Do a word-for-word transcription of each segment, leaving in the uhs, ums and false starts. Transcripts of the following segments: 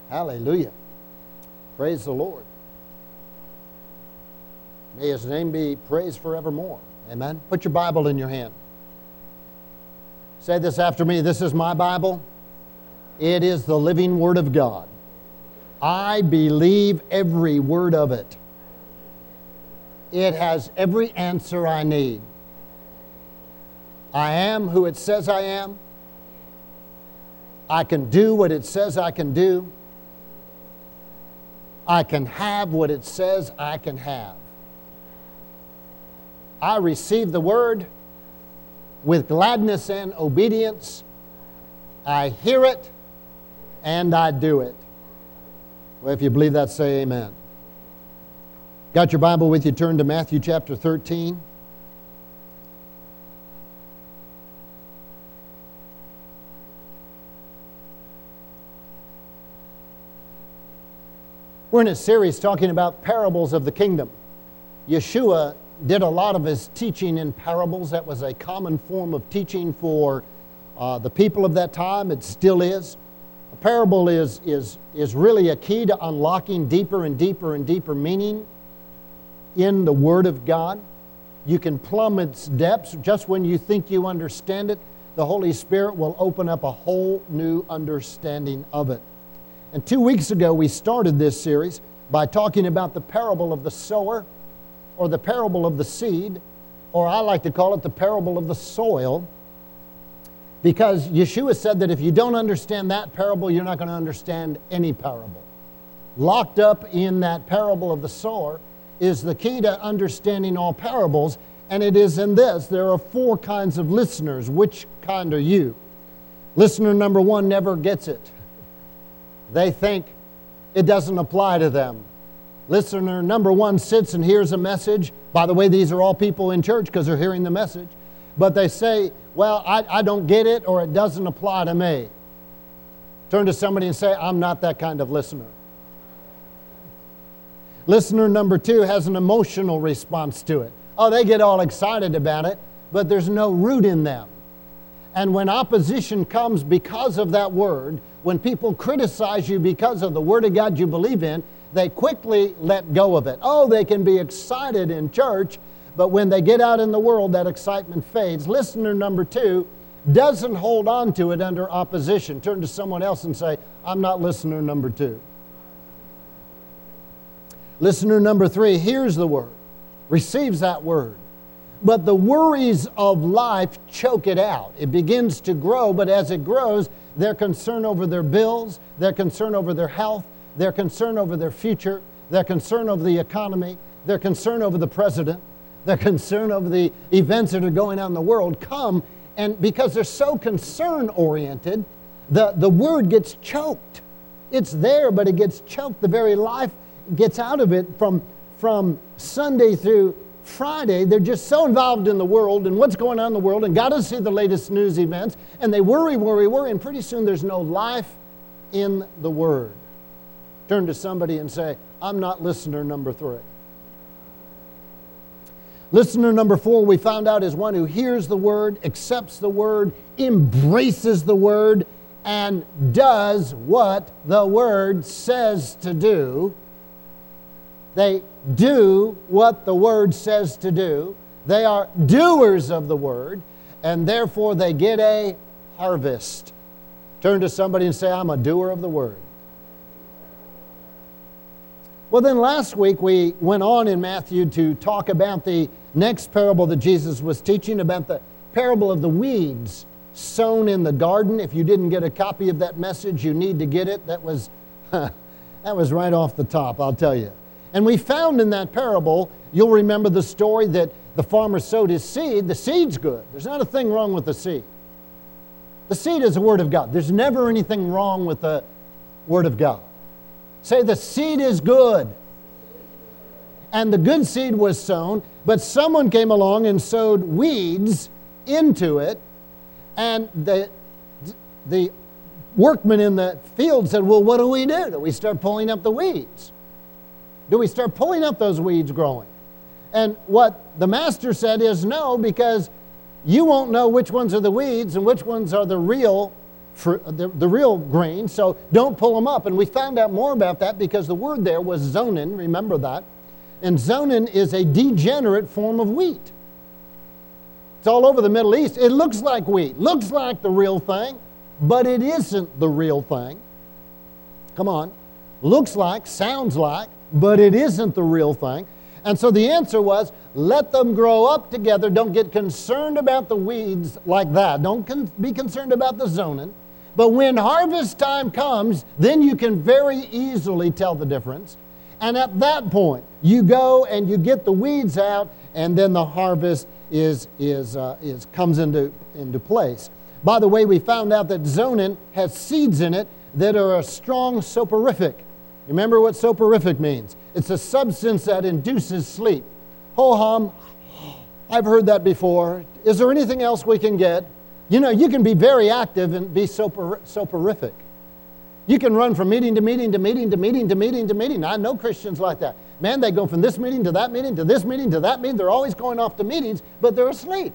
Hallelujah. Praise the Lord. May His name be praised forevermore. Amen. Put your Bible in your hand. Say this after me. This is my Bible. It is the living Word of God. I believe every word of it. It has every answer I need. I am who it says I am. I can do what it says I can do. I can have what it says I can have. I receive the Word with gladness and obedience. I hear it and I do it. Well, if you believe that, say amen. Got your Bible with you? Turn to Matthew chapter thirteen. We're in a series talking about parables of the kingdom. Yeshua did a lot of his teaching in parables. That was a common form of teaching for uh, the people of that time. It still is. A parable is, is, is really a key to unlocking deeper and deeper and deeper meaning in the Word of God. You can plumb its depths. Just when you think you understand it, the Holy Spirit will open up a whole new understanding of it. And two weeks ago, we started this series by talking about the parable of the sower, or the parable of the seed, or I like to call it the parable of the soil, because Yeshua said that if you don't understand that parable, you're not going to understand any parable. Locked up in that parable of the sower is the key to understanding all parables, and it is in this. There are four kinds of listeners. Which kind are you? Listener number one never gets it. They think it doesn't apply to them. Listener number one sits and hears a message. By the way, these are all people in church because they're hearing the message. But they say, well, I, I don't get it, or it doesn't apply to me. Turn to somebody and say, I'm not that kind of listener. Listener number two has an emotional response to it. Oh, they get all excited about it, but there's no root in them. And when opposition comes because of that word, when people criticize you because of the Word of God you believe in, they quickly let go of it. Oh, they can be excited in church, but when they get out in the world, that excitement fades. Listener number two doesn't hold on to it under opposition. Turn to someone else and say, I'm not listener number two. Listener number three hears the word, receives that word, but the worries of life choke it out. It begins to grow, but as it grows, they're concerned over their bills, they're concerned over their health, they're concerned over their future, they're concerned over the economy, they're concerned over the president, they're concerned over the events that are going on in the world. Come, and because they're so concern-oriented, the, the word gets choked. It's there, but it gets choked. The very life gets out of it from, from Sunday through Friday. They're just so involved in the world and what's going on in the world and got to see the latest news events, and they worry, worry, worry, and pretty soon there's no life in the Word. Turn to somebody and say, I'm not listener number three. Listener number four, we found out, is one who hears the Word, accepts the Word, embraces the Word, and does what the Word says to do. They do what the Word says to do. They are doers of the Word, and therefore they get a harvest. Turn to somebody and say, I'm a doer of the Word. Well, then last week we went on in Matthew to talk about the next parable that Jesus was teaching, about the parable of the weeds sown in the garden. If you didn't get a copy of that message, you need to get it. That was, that was right off the top, I'll tell you. And we found in that parable, you'll remember the story that the farmer sowed his seed. The seed's good. There's not a thing wrong with the seed. The seed is the Word of God. There's never anything wrong with the Word of God. Say, the seed is good. And the good seed was sown, but someone came along and sowed weeds into it, and the, the workmen in the field said, well, what do we do? Do we start pulling up the weeds? Do we start pulling up those weeds growing? And what the master said is no, because you won't know which ones are the weeds and which ones are the real for the, the real grain, so don't pull them up. And we found out more about that because the word there was zonin, remember that. And zonin is a degenerate form of wheat. It's all over the Middle East. It looks like wheat, looks like the real thing, but it isn't the real thing. Come on. Looks like, sounds like, but it isn't the real thing. And so the answer was, let them grow up together. Don't get concerned about the weeds like that. Don't con- be concerned about the zonin. But when harvest time comes, then you can very easily tell the difference. And at that point, you go and you get the weeds out, and then the harvest is, is, uh, is, comes into, into place. By the way, we found out that zonin has seeds in it that are a strong soporific. Remember what soporific means? It's a substance that induces sleep. Ho-hum, I've heard that before. Is there anything else we can get? You know, you can be very active and be sopor- soporific. You can run from meeting to meeting to meeting to meeting to meeting to meeting. I know Christians like that. Man, they go from this meeting to that meeting to this meeting to that meeting. They're always going off to meetings, but they're asleep.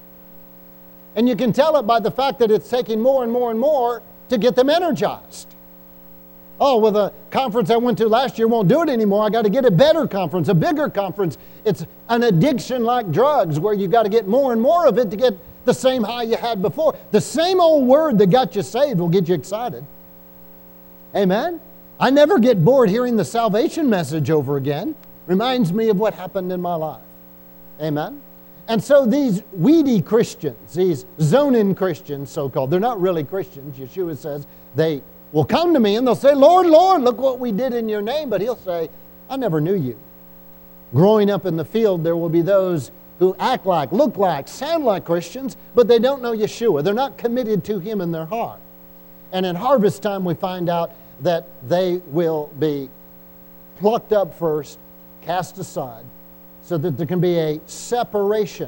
And you can tell it by the fact that it's taking more and more and more to get them energized. Oh, well, the conference I went to last year won't do it anymore. I got to get a better conference, a bigger conference. It's an addiction like drugs where you got to get more and more of it to get the same high you had before. The same old word that got you saved will get you excited. Amen? I never get bored hearing the salvation message over again. Reminds me of what happened in my life. Amen? And so these weedy Christians, these zonin Christians, so-called, they're not really Christians. Yeshua says they will come to me and they'll say, Lord, Lord, look what we did in your name. But he'll say, I never knew you. Growing up in the field, there will be those who act like, look like, sound like Christians, but they don't know Yeshua. They're not committed to him in their heart. And in harvest time, we find out that they will be plucked up first, cast aside, so that there can be a separation.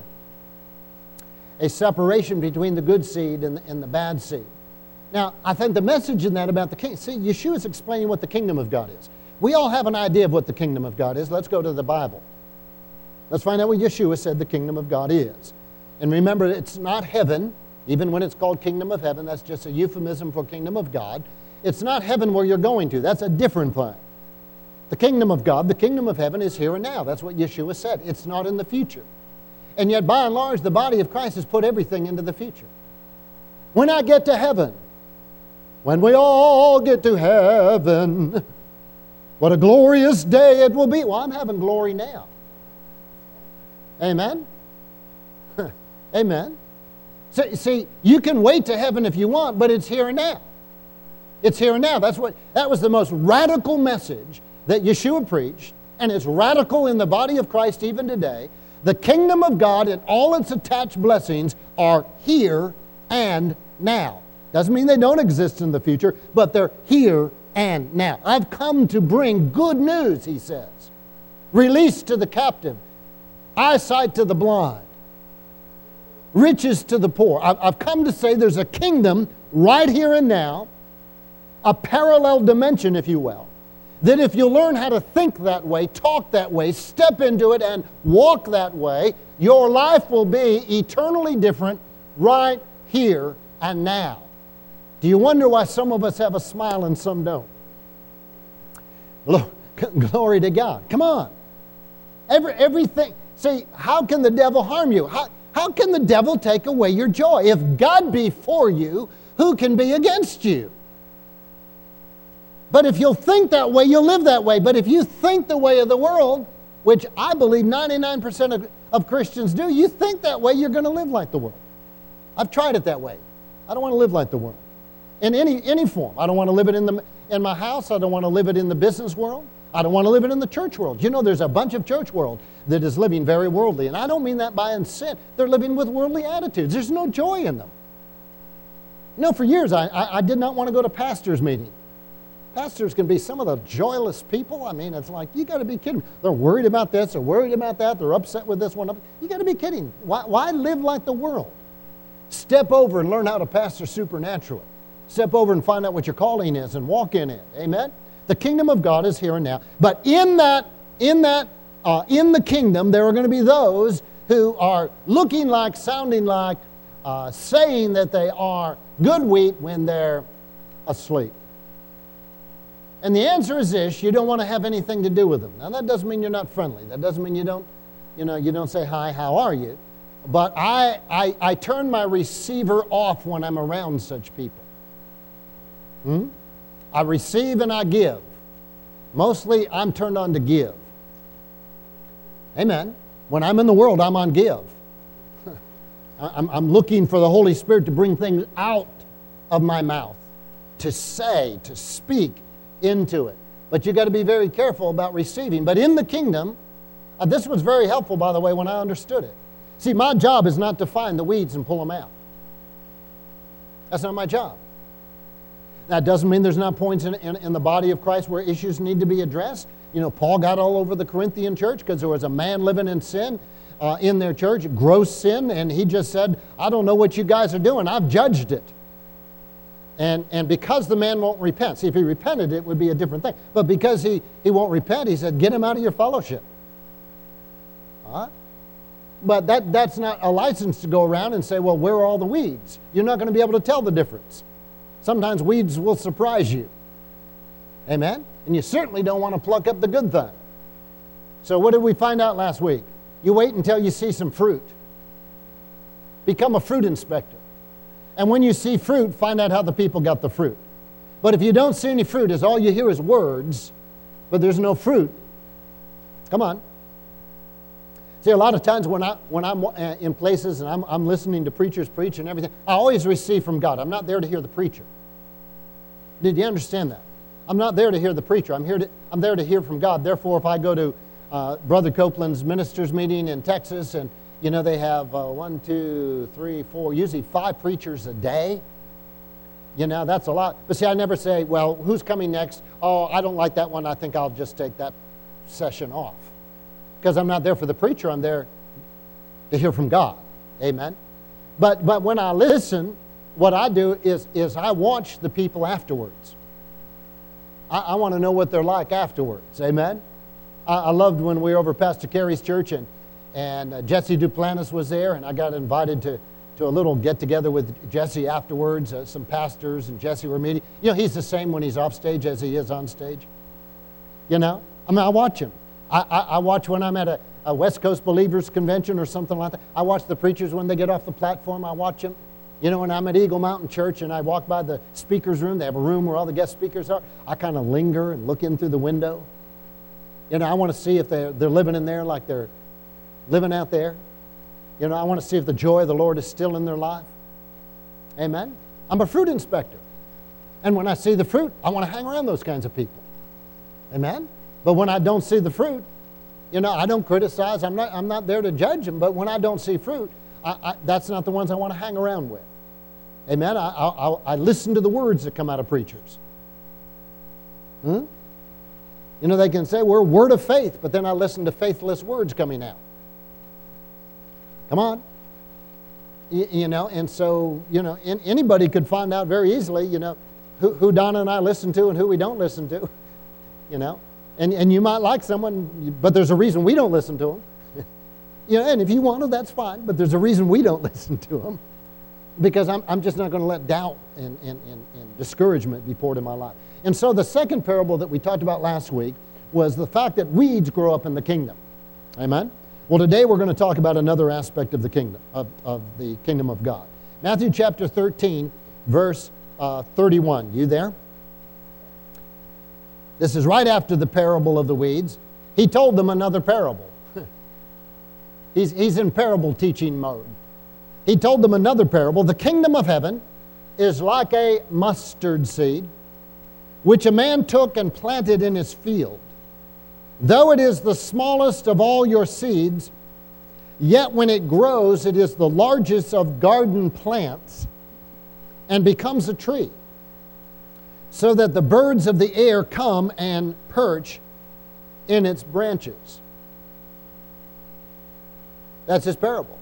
A separation between the good seed and the, and the bad seed. Now, I think the message in that about the king, see, Yeshua is explaining what the kingdom of God is. We all have an idea of what the kingdom of God is. Let's go to the Bible. Let's find out what Yeshua said the kingdom of God is. And remember, it's not heaven, even when it's called kingdom of heaven. That's just a euphemism for kingdom of God. It's not heaven where you're going to. That's a different thing. The kingdom of God, the kingdom of heaven is here and now. That's what Yeshua said. It's not in the future. And yet, by and large, the body of Christ has put everything into the future. When I get to heaven, when we all get to heaven, what a glorious day it will be. Well, I'm having glory now. Amen? Amen? See, see, you can wait to heaven if you want, but it's here and now. It's here and now. That's what, that was the most radical message that Yeshua preached, and it's radical in the body of Christ even today. The kingdom of God and all its attached blessings are here and now. Doesn't mean they don't exist in the future, but they're here and now. I've come to bring good news, he says. Release to the captive, eyesight to the blind, riches to the poor. I've come to say there's a kingdom right here and now, a parallel dimension, if you will, that if you learn how to think that way, talk that way, step into it, and walk that way, your life will be eternally different right here and now. Do you wonder why some of us have a smile and some don't? Glory to God. Come on. Every, everything. See, how can the devil harm you? How, how can the devil take away your joy? If God be for you, who can be against you? But if you'll think that way, you'll live that way. But if you think the way of the world, which I believe ninety-nine percent of, of Christians do, you think that way, you're going to live like the world. I've tried it that way. I don't want to live like the world. In any, any form. I don't want to live it in, the, in my house. I don't want to live it in the business world. I don't want to live it in the church world. You know, there's a bunch of church world that is living very worldly. And I don't mean that by sin. They're living with worldly attitudes. There's no joy in them. You know, for years, I, I, I did not want to go to pastors' meetings. Pastors can be some of the joyless people. I mean, it's like, you got to be kidding. They're worried about this, they're worried about that, they're upset with this one. You got to be kidding. Why, why live like the world? Step over and learn how to pastor supernaturally. Step over and find out what your calling is and walk in it. Amen? The kingdom of God is here and now. But in that, in that, uh, in the kingdom, there are going to be those who are looking like, sounding like, uh, saying that they are good wheat when they're asleep? And the answer is this: you don't want to have anything to do with them. Now, that doesn't mean you're not friendly. That doesn't mean you don't, you know, you don't say, hi, how are you? But I, I, I turn my receiver off when I'm around such people. Hmm? I receive and I give. Mostly, I'm turned on to give. Amen. When I'm in the world, I'm on give. I'm, I'm looking for the Holy Spirit to bring things out of my mouth, to say, to speak into it. But you've got to be very careful about receiving. But in the kingdom, uh, this was very helpful, by the way, when I understood it. See, my job is not to find the weeds and pull them out. That's not my job. That doesn't mean there's not points in, in, in the body of Christ where issues need to be addressed. You know, Paul got all over the Corinthian church because there was a man living in sin uh, in their church, gross sin, and he just said, I don't know what you guys are doing. I've judged it. And, and because the man won't repent, see, if he repented, it would be a different thing. But because he, he won't repent, he said, get him out of your fellowship. All right? But that, that's not a license to go around and say, well, where are all the weeds? You're not going to be able to tell the difference. Sometimes weeds will surprise you. Amen? And you certainly don't want to pluck up the good thing. So what did we find out last week? You wait until you see some fruit. Become a fruit inspector. And when you see fruit, find out how the people got the fruit. But if you don't see any fruit, as all you hear is words, but there's no fruit, come on. See, a lot of times when, I, when I'm in places and I'm, I'm listening to preachers preach and everything, I always receive from God. I'm not there to hear the preacher. Did you understand that? I'm not there to hear the preacher. I'm, here to, I'm there to hear from God. Therefore, if I go to uh, Brother Copeland's ministers meeting in Texas, and you know they have uh, one, two, three, four, usually five preachers a day. You know, that's a lot. But see, I never say, well, who's coming next? Oh, I don't like that one. I think I'll just take that session off. Because I'm not there for the preacher. I'm there to hear from God. Amen? But but when I listen, what I do is, is I watch the people afterwards. I, I want to know what they're like afterwards. Amen? I, I loved when we were over Pastor Carey's church, and, and uh, Jesse Duplantis was there, and I got invited to, to a little get-together with Jesse afterwards. Uh, some pastors and Jesse were meeting. You know, he's the same when he's off stage as he is on stage. You know? I mean, I watch him. I, I, I watch when I'm at a, a West Coast Believers Convention or something like that. I watch the preachers when they get off the platform. I watch them. You know, when I'm at Eagle Mountain Church and I walk by the speaker's room, they have a room where all the guest speakers are. I kind of linger and look in through the window. You know, I want to see if they're, they're living in there like they're living out there. You know, I want to see if the joy of the Lord is still in their life. Amen? I'm a fruit inspector. And when I see the fruit, I want to hang around those kinds of people. Amen? But when I don't see the fruit, you know, I don't criticize. I'm not, I'm not there to judge them. But when I don't see fruit, I, I, that's not the ones I want to hang around with. Amen? I, I, I listen to the words that come out of preachers. Hmm? You know, they can say we're a word of faith, but then I listen to faithless words coming out. Come on. You, you know, and so, you know, in, anybody could find out very easily, you know, who, who Donna and I listen to and who we don't listen to. You know. And, and you might like someone, but there's a reason we don't listen to them. You know, and if you want to, that's fine, but there's a reason we don't listen to them. Because I'm, I'm just not going to let doubt and, and, and, and discouragement be poured in my life. And so the second parable that we talked about last week was the fact that weeds grow up in the kingdom. Amen? Well, today we're going to talk about another aspect of the kingdom, of, of the kingdom of God. Matthew chapter thirteen, verse uh, thirty-one. You there? This is right after the parable of the weeds. He told them another parable. he's, he's in parable teaching mode. He told them another parable. The kingdom of heaven is like a mustard seed, which a man took and planted in his field. Though it is the smallest of all your seeds, yet when it grows, it is the largest of garden plants and becomes a tree, so that the birds of the air come and perch in its branches. That's his parable.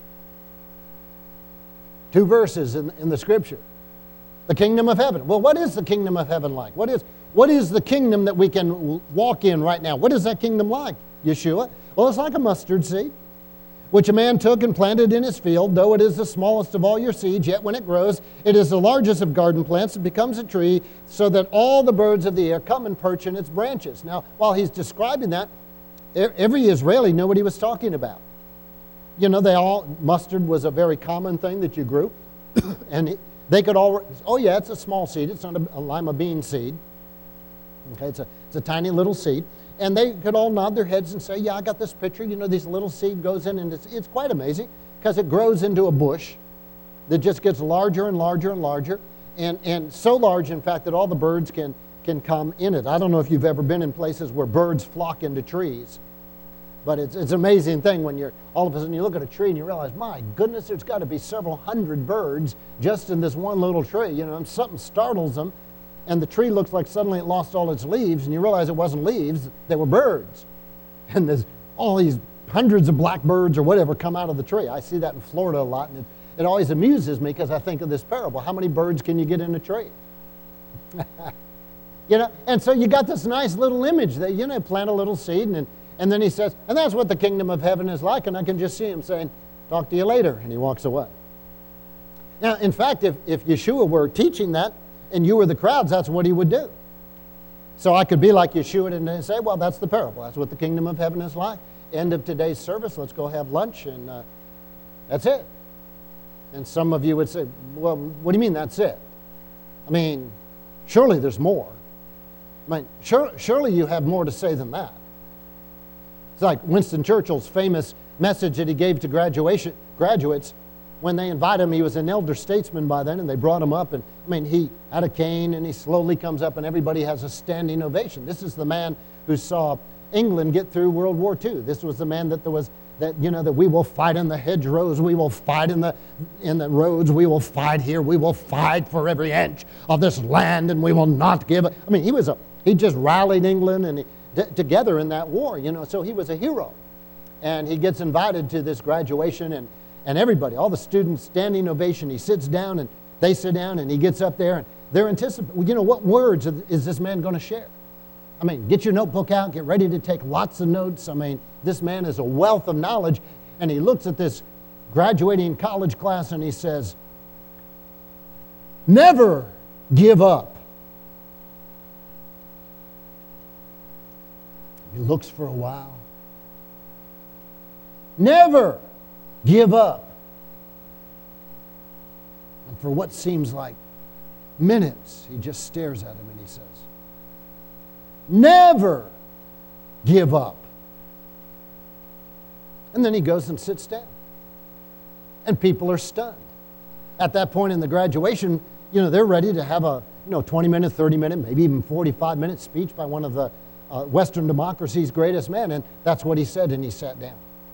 Two verses in, in the scripture. The kingdom of heaven. Well, what is the kingdom of heaven like? What is, what is the kingdom that we can walk in right now? What is that kingdom like, Yeshua? Well, it's like a mustard seed. which a man took and planted in his field. Though it is the smallest of all your seeds, yet when it grows, it is the largest of garden plants. It becomes a tree, so that all the birds of the air come and perch in its branches. Now, while he's describing that, every Israeli knew what he was talking about. You know, they all, mustard was a very common thing that you grew. And they could all, oh yeah, it's a small seed. It's not a, a lima bean seed. Okay, it's a, it's a tiny little seed. And they could all nod their heads and say, yeah, I got this picture. You know, this little seed goes in, and it's, it's quite amazing because it grows into a bush that just gets larger and larger and larger, and, and so large, in fact, that all the birds can, can come in it. I don't know if you've ever been in places where birds flock into trees, but it's, it's an amazing thing when you're, all of a sudden you look at a tree and you realize, my goodness, there's got to be several hundred birds just in this one little tree. You know, and something startles them, and the tree looks like suddenly it lost all its leaves, and you realize it wasn't leaves, they were birds. And there's all these hundreds of blackbirds or whatever come out of the tree. I see that in Florida a lot, and it, it always amuses me because I think of this parable. How many birds can you get in a tree? You know, and so you got this nice little image that, you know, plant a little seed, and, and then he says, and that's what the kingdom of heaven is like, and I can just see him saying, talk to you later, and he walks away. Now, in fact, if, if Yeshua were teaching that, and you were the crowds, that's what he would do. So I could be like Yeshua and say, well, that's the parable. That's what the kingdom of heaven is like. End of today's service, let's go have lunch, and uh, that's it. And some of you would say, well, what do you mean that's it? I mean, surely there's more. I mean, sure, surely you have more to say than that. It's like Winston Churchill's famous message that he gave to graduation graduates. When they invite him, he was an elder statesman by then, and they brought him up, and I mean, he had a cane, and he slowly comes up, and everybody has a standing ovation. This is the man who saw England get through World War Two. This was the man that there was, that, you know, that we will fight in the hedgerows, we will fight in the in the roads, we will fight here, we will fight for every inch of this land, and we will not give it. I mean, he was a, he just rallied England and he, t- together in that war, you know, so he was a hero. And he gets invited to this graduation, and And everybody, all the students, standing ovation. He sits down, and they sit down, and he gets up there, and they're anticipating, you know, what words is this man going to share? I mean, get your notebook out, get ready to take lots of notes. I mean, this man is a wealth of knowledge, and he looks at this graduating college class, and he says, never give up. He looks for a while. Never give up. And for what seems like minutes, he just stares at him and he says, never give up. And then he goes and sits down. And people are stunned. At that point in the graduation, you know, they're ready to have a, you know, twenty minute, thirty minute, maybe even forty-five minute speech by one of the uh, Western democracy's greatest men. And that's what he said, and he sat down.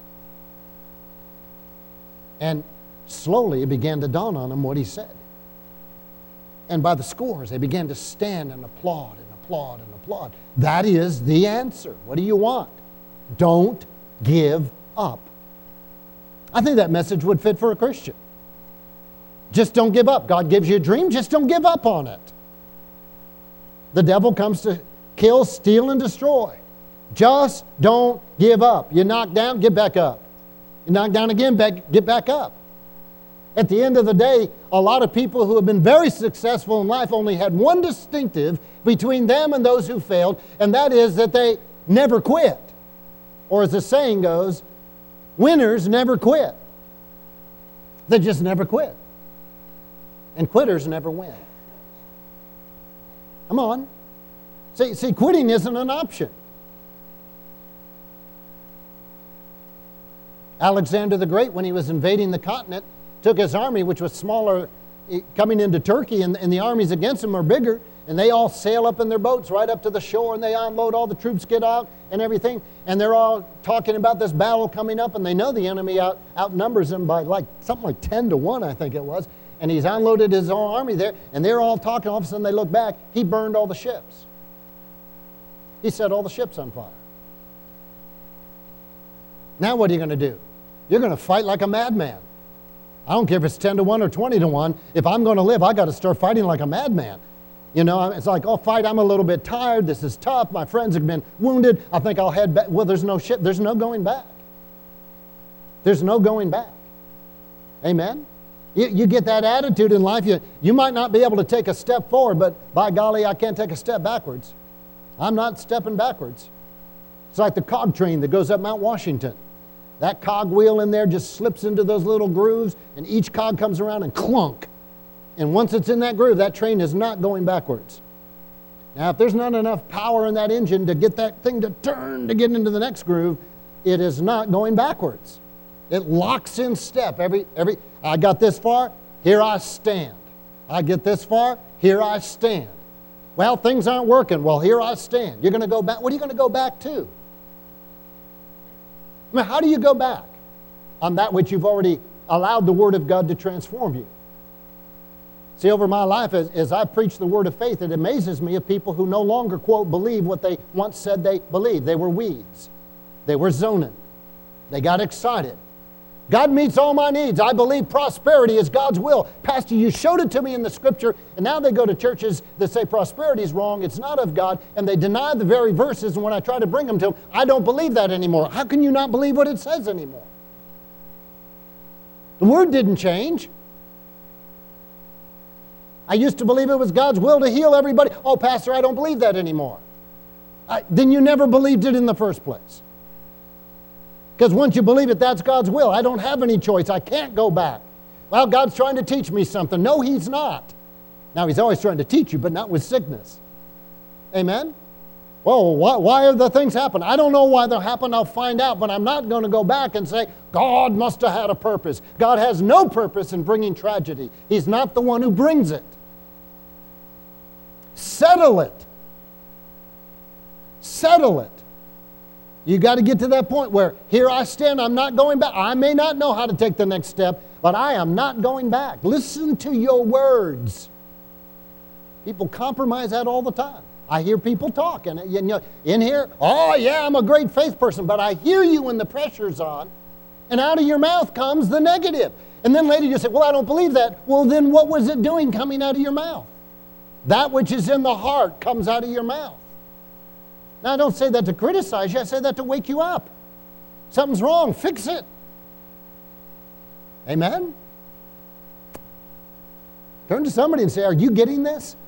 And slowly it began to dawn on them what he said. And by the scores, they began to stand and applaud and applaud and applaud. That is the answer. What do you want? Don't give up. I think that message would fit for a Christian. Just don't give up. God gives you a dream, just don't give up on it. The devil comes to kill, steal, and destroy. Just don't give up. You knock down, get back up. You knock down again, back, get back up. At the end of the day, a lot of people who have been very successful in life only had one distinctive between them and those who failed, and that is that they never quit. Or as the saying goes, winners never quit. They just never quit. And quitters never win. Come on. See, see, quitting isn't an option. Alexander the Great, when he was invading the continent, took his army, which was smaller, coming into Turkey, and, and the armies against him are bigger, and they all sail up in their boats right up to the shore, and they unload, all the troops get out and everything, and they're all talking about this battle coming up, and they know the enemy out, outnumbers them by like something like ten to one, I think it was, and he's unloaded his own army there, and they're all talking. All of a sudden they look back, he burned all the ships. He set all the ships on fire. Now what are you going to do? You're going to fight like a madman. I don't care if it's ten to one or twenty to one. If I'm going to live, I got to start fighting like a madman. You know, it's like, oh, fight, I'm a little bit tired. This is tough. My friends have been wounded. I think I'll head back. Well, there's no ship. There's no going back. There's no going back. Amen? You, you get that attitude in life, you, you might not be able to take a step forward, but by golly, I can't take a step backwards. I'm not stepping backwards. It's like the cog train that goes up Mount Washington. That cog wheel in there just slips into those little grooves, and each cog comes around and clunk. And once it's in that groove, that train is not going backwards. Now, if there's not enough power in that engine to get that thing to turn to get into the next groove, it is not going backwards. It locks in step. Every, every, I got this far, here I stand. I get this far, here I stand. Well, things aren't working. Well, here I stand. You're going to go back. What are you going to go back to? I mean, how do you go back on that which you've already allowed the Word of God to transform you? See, over my life, as, as I preach the Word of faith, it amazes me of people who no longer, quote, believe what they once said they believed. They were weeds. They were zoning. They got excited. God meets all my needs. I believe prosperity is God's will. Pastor, you showed it to me in the Scripture, and now they go to churches that say prosperity is wrong, it's not of God, and they deny the very verses, and when I try to bring them to them, I don't believe that anymore. How can you not believe what it says anymore? The Word didn't change. I used to believe it was God's will to heal everybody. Oh, Pastor, I don't believe that anymore. I, then you never believed it in the first place. Because once you believe it, that's God's will. I don't have any choice. I can't go back. Well, God's trying to teach me something. No, He's not. Now, He's always trying to teach you, but not with sickness. Amen? Well, why, why are the things happen? I don't know why they happen. I'll find out, but I'm not going to go back and say, God must have had a purpose. God has no purpose in bringing tragedy. He's not the one who brings it. Settle it. Settle it. You got to get to that point where here I stand, I'm not going back. I may not know how to take the next step, but I am not going back. Listen to your words. People compromise that all the time. I hear people talk, and you know, in here, oh yeah, I'm a great faith person, but I hear you when the pressure's on, and out of your mouth comes the negative. And then later you say, well, I don't believe that. Well, then what was it doing coming out of your mouth? That which is in the heart comes out of your mouth. Now, I don't say that to criticize you. I say that to wake you up. Something's wrong. Fix it. Amen? Turn to somebody and say, are you getting this?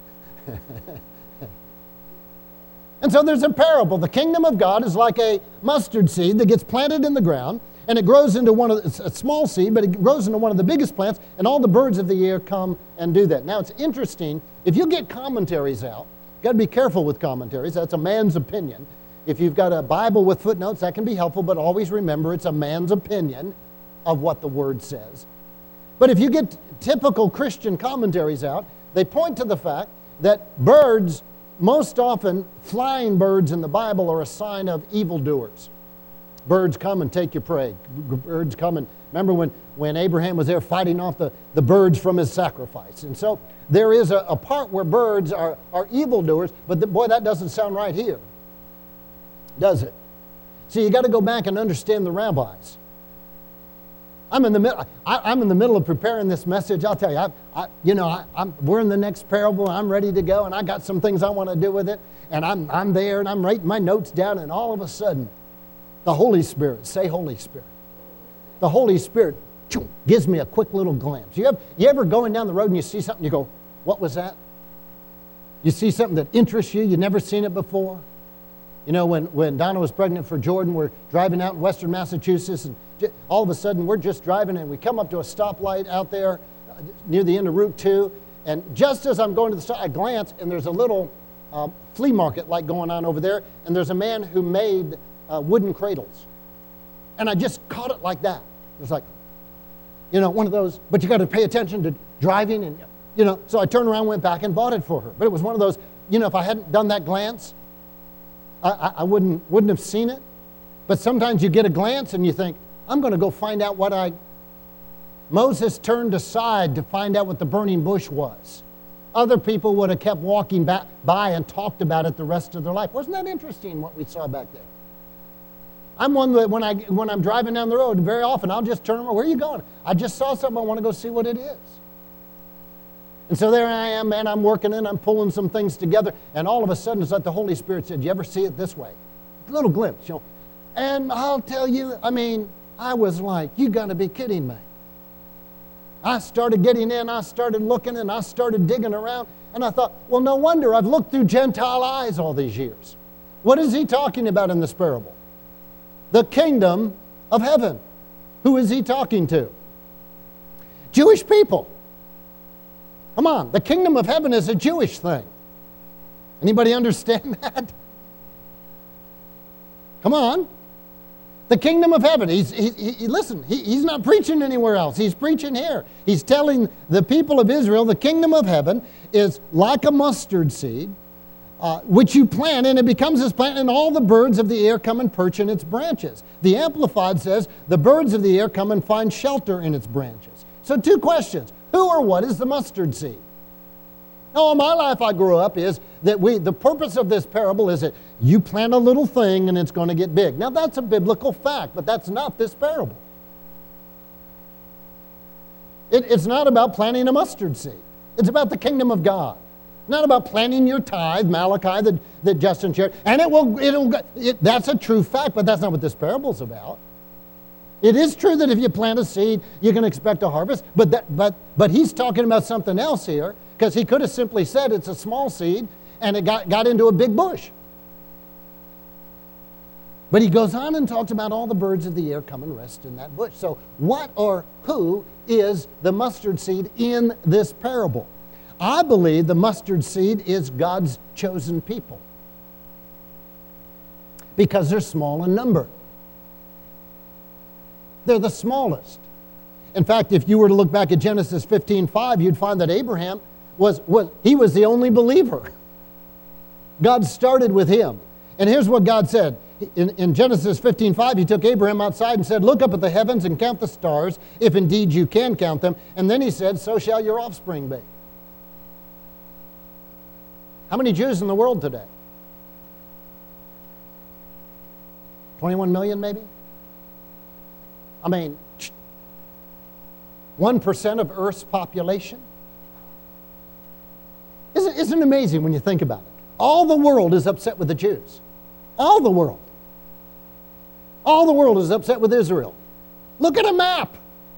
And so there's a parable. The kingdom of God is like a mustard seed that gets planted in the ground, and it grows into one of, it's a small seed, but it grows into one of the biggest plants, and all the birds of the air come and do that. Now, it's interesting. If you get commentaries out, you've got to be careful with commentaries. That's a man's opinion. If you've got a Bible with footnotes, that can be helpful, but always remember it's a man's opinion of what the Word says. But if you get typical Christian commentaries out, they point to the fact that birds, most often flying birds in the Bible, are a sign of evildoers. Birds come and take your prey. Birds come and, remember when, when Abraham was there fighting off the, the birds from his sacrifice. And so there is a, a part where birds are, are evildoers, but the, boy, that doesn't sound right here, does it? See, you got to go back and understand the rabbis. I'm in the middle. I'm in the middle of preparing this message. I'll tell you, I, I, you know, I, I'm, we're in the next parable. I'm ready to go, and I got some things I want to do with it. And I'm, I'm there, and I'm writing my notes down, and all of a sudden, the Holy Spirit, say Holy Spirit. The Holy Spirit choo, gives me a quick little glimpse. You ever, you ever going down the road and you see something, you go, what was that? You see something that interests you, you've never seen it before. You know, when, when Donna was pregnant for Jordan, we're driving out in western Massachusetts, and all of a sudden we're just driving, and we come up to a stoplight out there near the end of Route two, and just as I'm going to the stop, I glance, and there's a little uh, flea market like going on over there, and there's a man who made uh, wooden cradles. And I just caught it like that. It was like, you know, one of those, but you got to pay attention to driving, and, you know, so I turned around, went back, and bought it for her. But it was one of those, you know, if I hadn't done that glance, I, I, I wouldn't, wouldn't have seen it. But sometimes you get a glance and you think, I'm going to go find out what I... Moses turned aside to find out what the burning bush was. Other people would have kept walking back by and talked about it the rest of their life. Wasn't that interesting what we saw back there? I'm one that when, I, when I'm driving down the road, very often I'll just turn around. Where are you going? I just saw something. I want to go see what it is. And so there I am, man. I'm working in. I'm pulling some things together. And all of a sudden, it's like the Holy Spirit said, you ever see it this way? A little glimpse, you know. And I'll tell you, I mean, I was like, you got to be kidding me. I started getting in, I started looking, and I started digging around, and I thought, well, no wonder I've looked through Gentile eyes all these years. What is he talking about in this parable? The kingdom of heaven. Who is he talking to? Jewish people. Come on, the kingdom of heaven is a Jewish thing. Anybody understand that? Come on. The kingdom of heaven. He's, he, he, listen, he, he's not preaching anywhere else. He's preaching here. He's telling the people of Israel the kingdom of heaven is like a mustard seed, uh, which you plant, and it becomes this plant, and all the birds of the air come and perch in its branches. The Amplified says, the birds of the air come and find shelter in its branches. So two questions. Who or what is the mustard seed? Now, all my life I grew up is that we, the purpose of this parable is that you plant a little thing and it's going to get big. Now, that's a biblical fact, but that's not this parable. It, it's not about planting a mustard seed. It's about the kingdom of God. Not about planting your tithe, Malachi, that, that Justin shared. And it will, it'll, it, that's a true fact, but that's not what this parable's about. It is true that if you plant a seed, you can expect a harvest, but, that, but, but he's talking about something else here, because he could have simply said it's a small seed and it got, got into a big bush. But he goes on and talks about all the birds of the air come and rest in that bush. So what or who is the mustard seed in this parable? I believe the mustard seed is God's chosen people, because they're small in number. They're the smallest. In fact, if you were to look back at Genesis fifteen five, you'd find that Abraham was, was he was the only believer. God started with him. And here's what God said. In, in Genesis fifteen five, he took Abraham outside and said, look up at the heavens and count the stars, if indeed you can count them. And then he said, so shall your offspring be. How many Jews in the world today? twenty-one million maybe? I mean, one percent of Earth's population? Isn't, isn't it amazing when you think about it? All the world is upset with the Jews. All the world. All the world is upset with Israel. Look at a map.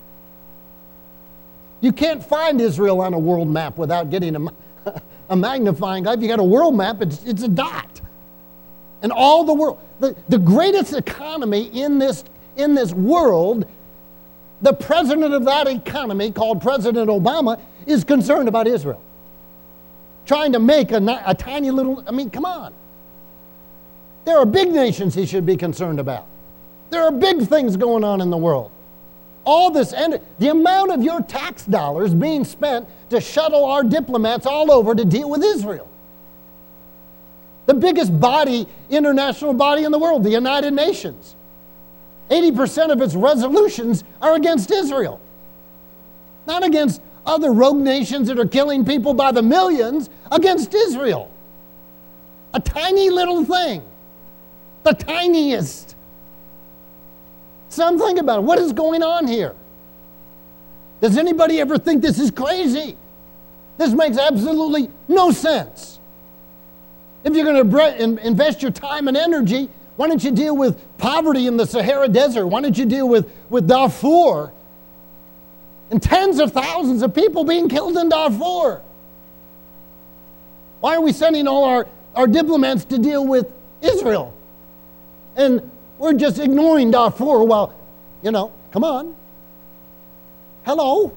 You can't find Israel on a world map without getting a, a magnifying glass. If you got a world map, it's, it's a dot. And all the world, the, the greatest economy in this, in this world, the president of that economy, called President Obama, is concerned about Israel. Trying to make a, a tiny little, I mean, come on. There are big nations he should be concerned about. There are big things going on in the world. All this, and the amount of your tax dollars being spent to shuttle our diplomats all over to deal with Israel. The biggest body, international body in the world, the United Nations. eighty percent of its resolutions are against Israel. Not against other rogue nations that are killing people by the millions, against Israel. A tiny little thing. The tiniest. Some think about it. What is going on here? Does anybody ever think this is crazy? This makes absolutely no sense. If you're going to invest your time and energy, why don't you deal with poverty in the Sahara Desert? Why don't you deal with, with Darfur? And tens of thousands of people being killed in Darfur. Why are we sending all our, our diplomats to deal with Israel? And we're just ignoring Darfur while, you know, come on. Hello?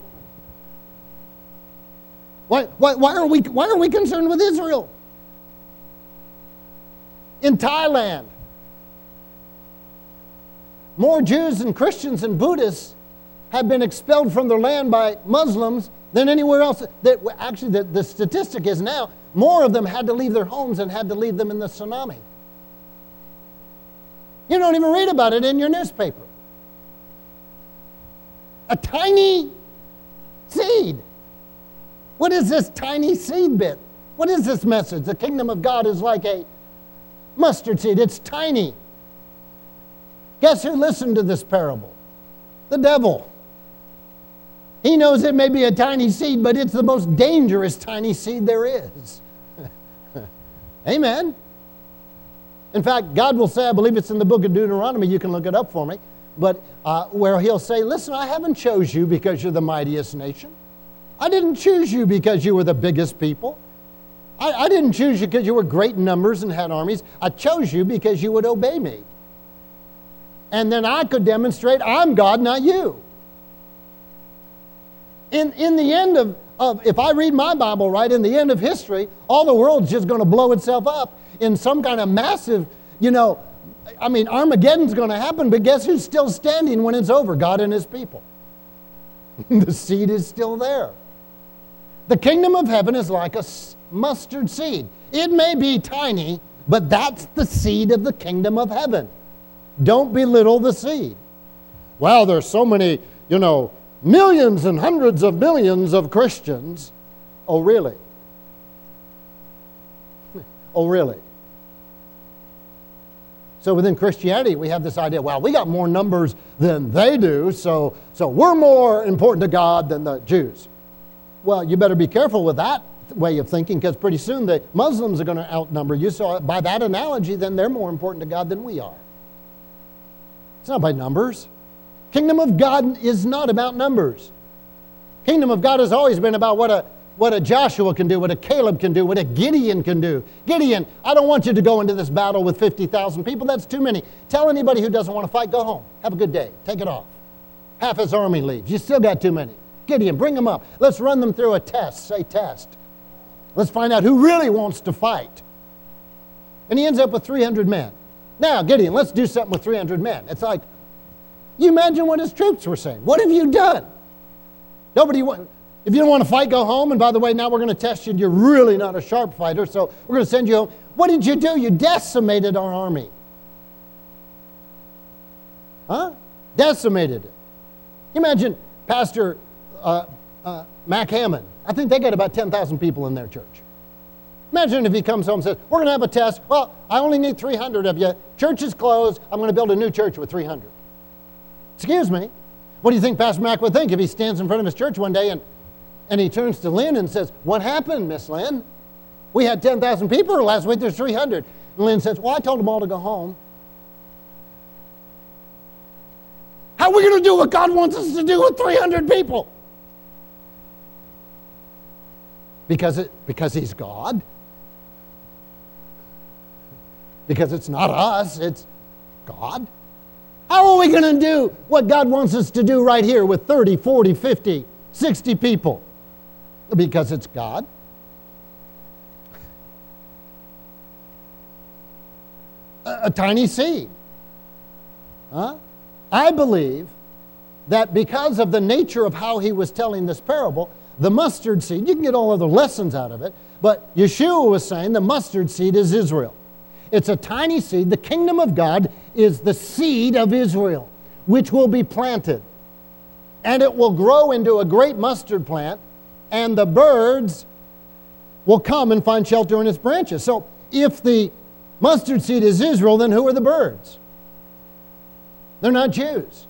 Why, why, why, are we, why are we concerned with Israel? In Thailand, more Jews and Christians and Buddhists have been expelled from their land by Muslims than anywhere else. That, actually, the, the statistic is now more of them had to leave their homes and had to leave them in the tsunami. You don't even read about it in your newspaper. A tiny seed. What is this tiny seed bit? What is this message? The kingdom of God is like a mustard seed. It's tiny. Guess who listened to this parable? The devil. He knows it may be a tiny seed, but it's the most dangerous tiny seed there is. Amen. In fact, God will say, I believe it's in the book of Deuteronomy, you can look it up for me, but uh, where he'll say, listen, I haven't chose you because you're the mightiest nation. I didn't choose you because you were the biggest people. I, I didn't choose you because you were great in numbers and had armies. I chose you because you would obey me. And then I could demonstrate I'm God, not you. In, in the end of, of, if I read my Bible right, in the end of history, all the world's just going to blow itself up in some kind of massive, you know, I mean, Armageddon's going to happen, but guess who's still standing when it's over? God and his people. The seed is still there. The kingdom of heaven is like a mustard seed. It may be tiny, but that's the seed of the kingdom of heaven. Don't belittle the seed. Well, there's so many, you know, millions and hundreds of millions of Christians. Oh, really? Oh, really? So within Christianity, we have this idea, well, we got more numbers than they do, so, so we're more important to God than the Jews. Well, you better be careful with that way of thinking, because pretty soon the Muslims are going to outnumber you. So by that analogy, then they're more important to God than we are. It's not by numbers. Kingdom of God is not about numbers. Kingdom of God has always been about what a what a Joshua can do, what a Caleb can do, what a Gideon can do. Gideon, I don't want you to go into this battle with fifty thousand people. That's too many. Tell anybody who doesn't want to fight, go home. Have a good day. Take it off. Half his army leaves. You still got too many. Gideon, bring them up. Let's run them through a test. Say test. Let's find out who really wants to fight. And he ends up with three hundred men. Now, Gideon, let's do something with three hundred men. It's like, you imagine what his troops were saying. What have you done? Nobody wa- If you don't want to fight, go home. And by the way, now we're going to test you. You're really not a sharp fighter, so we're going to send you home. What did you do? You decimated our army. Huh? Decimated it. Imagine Pastor uh, uh, Mac Hammond. I think they got about ten thousand people in their church. Imagine if he comes home and says, we're going to have a test. Well, I only need three hundred of you. Church is closed. I'm going to build a new church with three hundred. Excuse me. What do you think Pastor Mac would think if he stands in front of his church one day and, and he turns to Lynn and says, what happened, Miss Lynn? We had ten thousand people last week. There's three hundred. And Lynn says, well, I told them all to go home. How are we going to do what God wants us to do with three hundred people? Because, it, because he's God. Because it's not us, it's God. How are we going to do what God wants us to do right here with thirty, forty, fifty, sixty people? Because it's God. A, a tiny seed. Huh? I believe that because of the nature of how he was telling this parable, the mustard seed, you can get all other lessons out of it, but Yeshua was saying the mustard seed is Israel. It's a tiny seed. The kingdom of God is the seed of Israel, which will be planted. And it will grow into a great mustard plant, and the birds will come and find shelter in its branches. So if the mustard seed is Israel, then who are the birds? They're not Jews.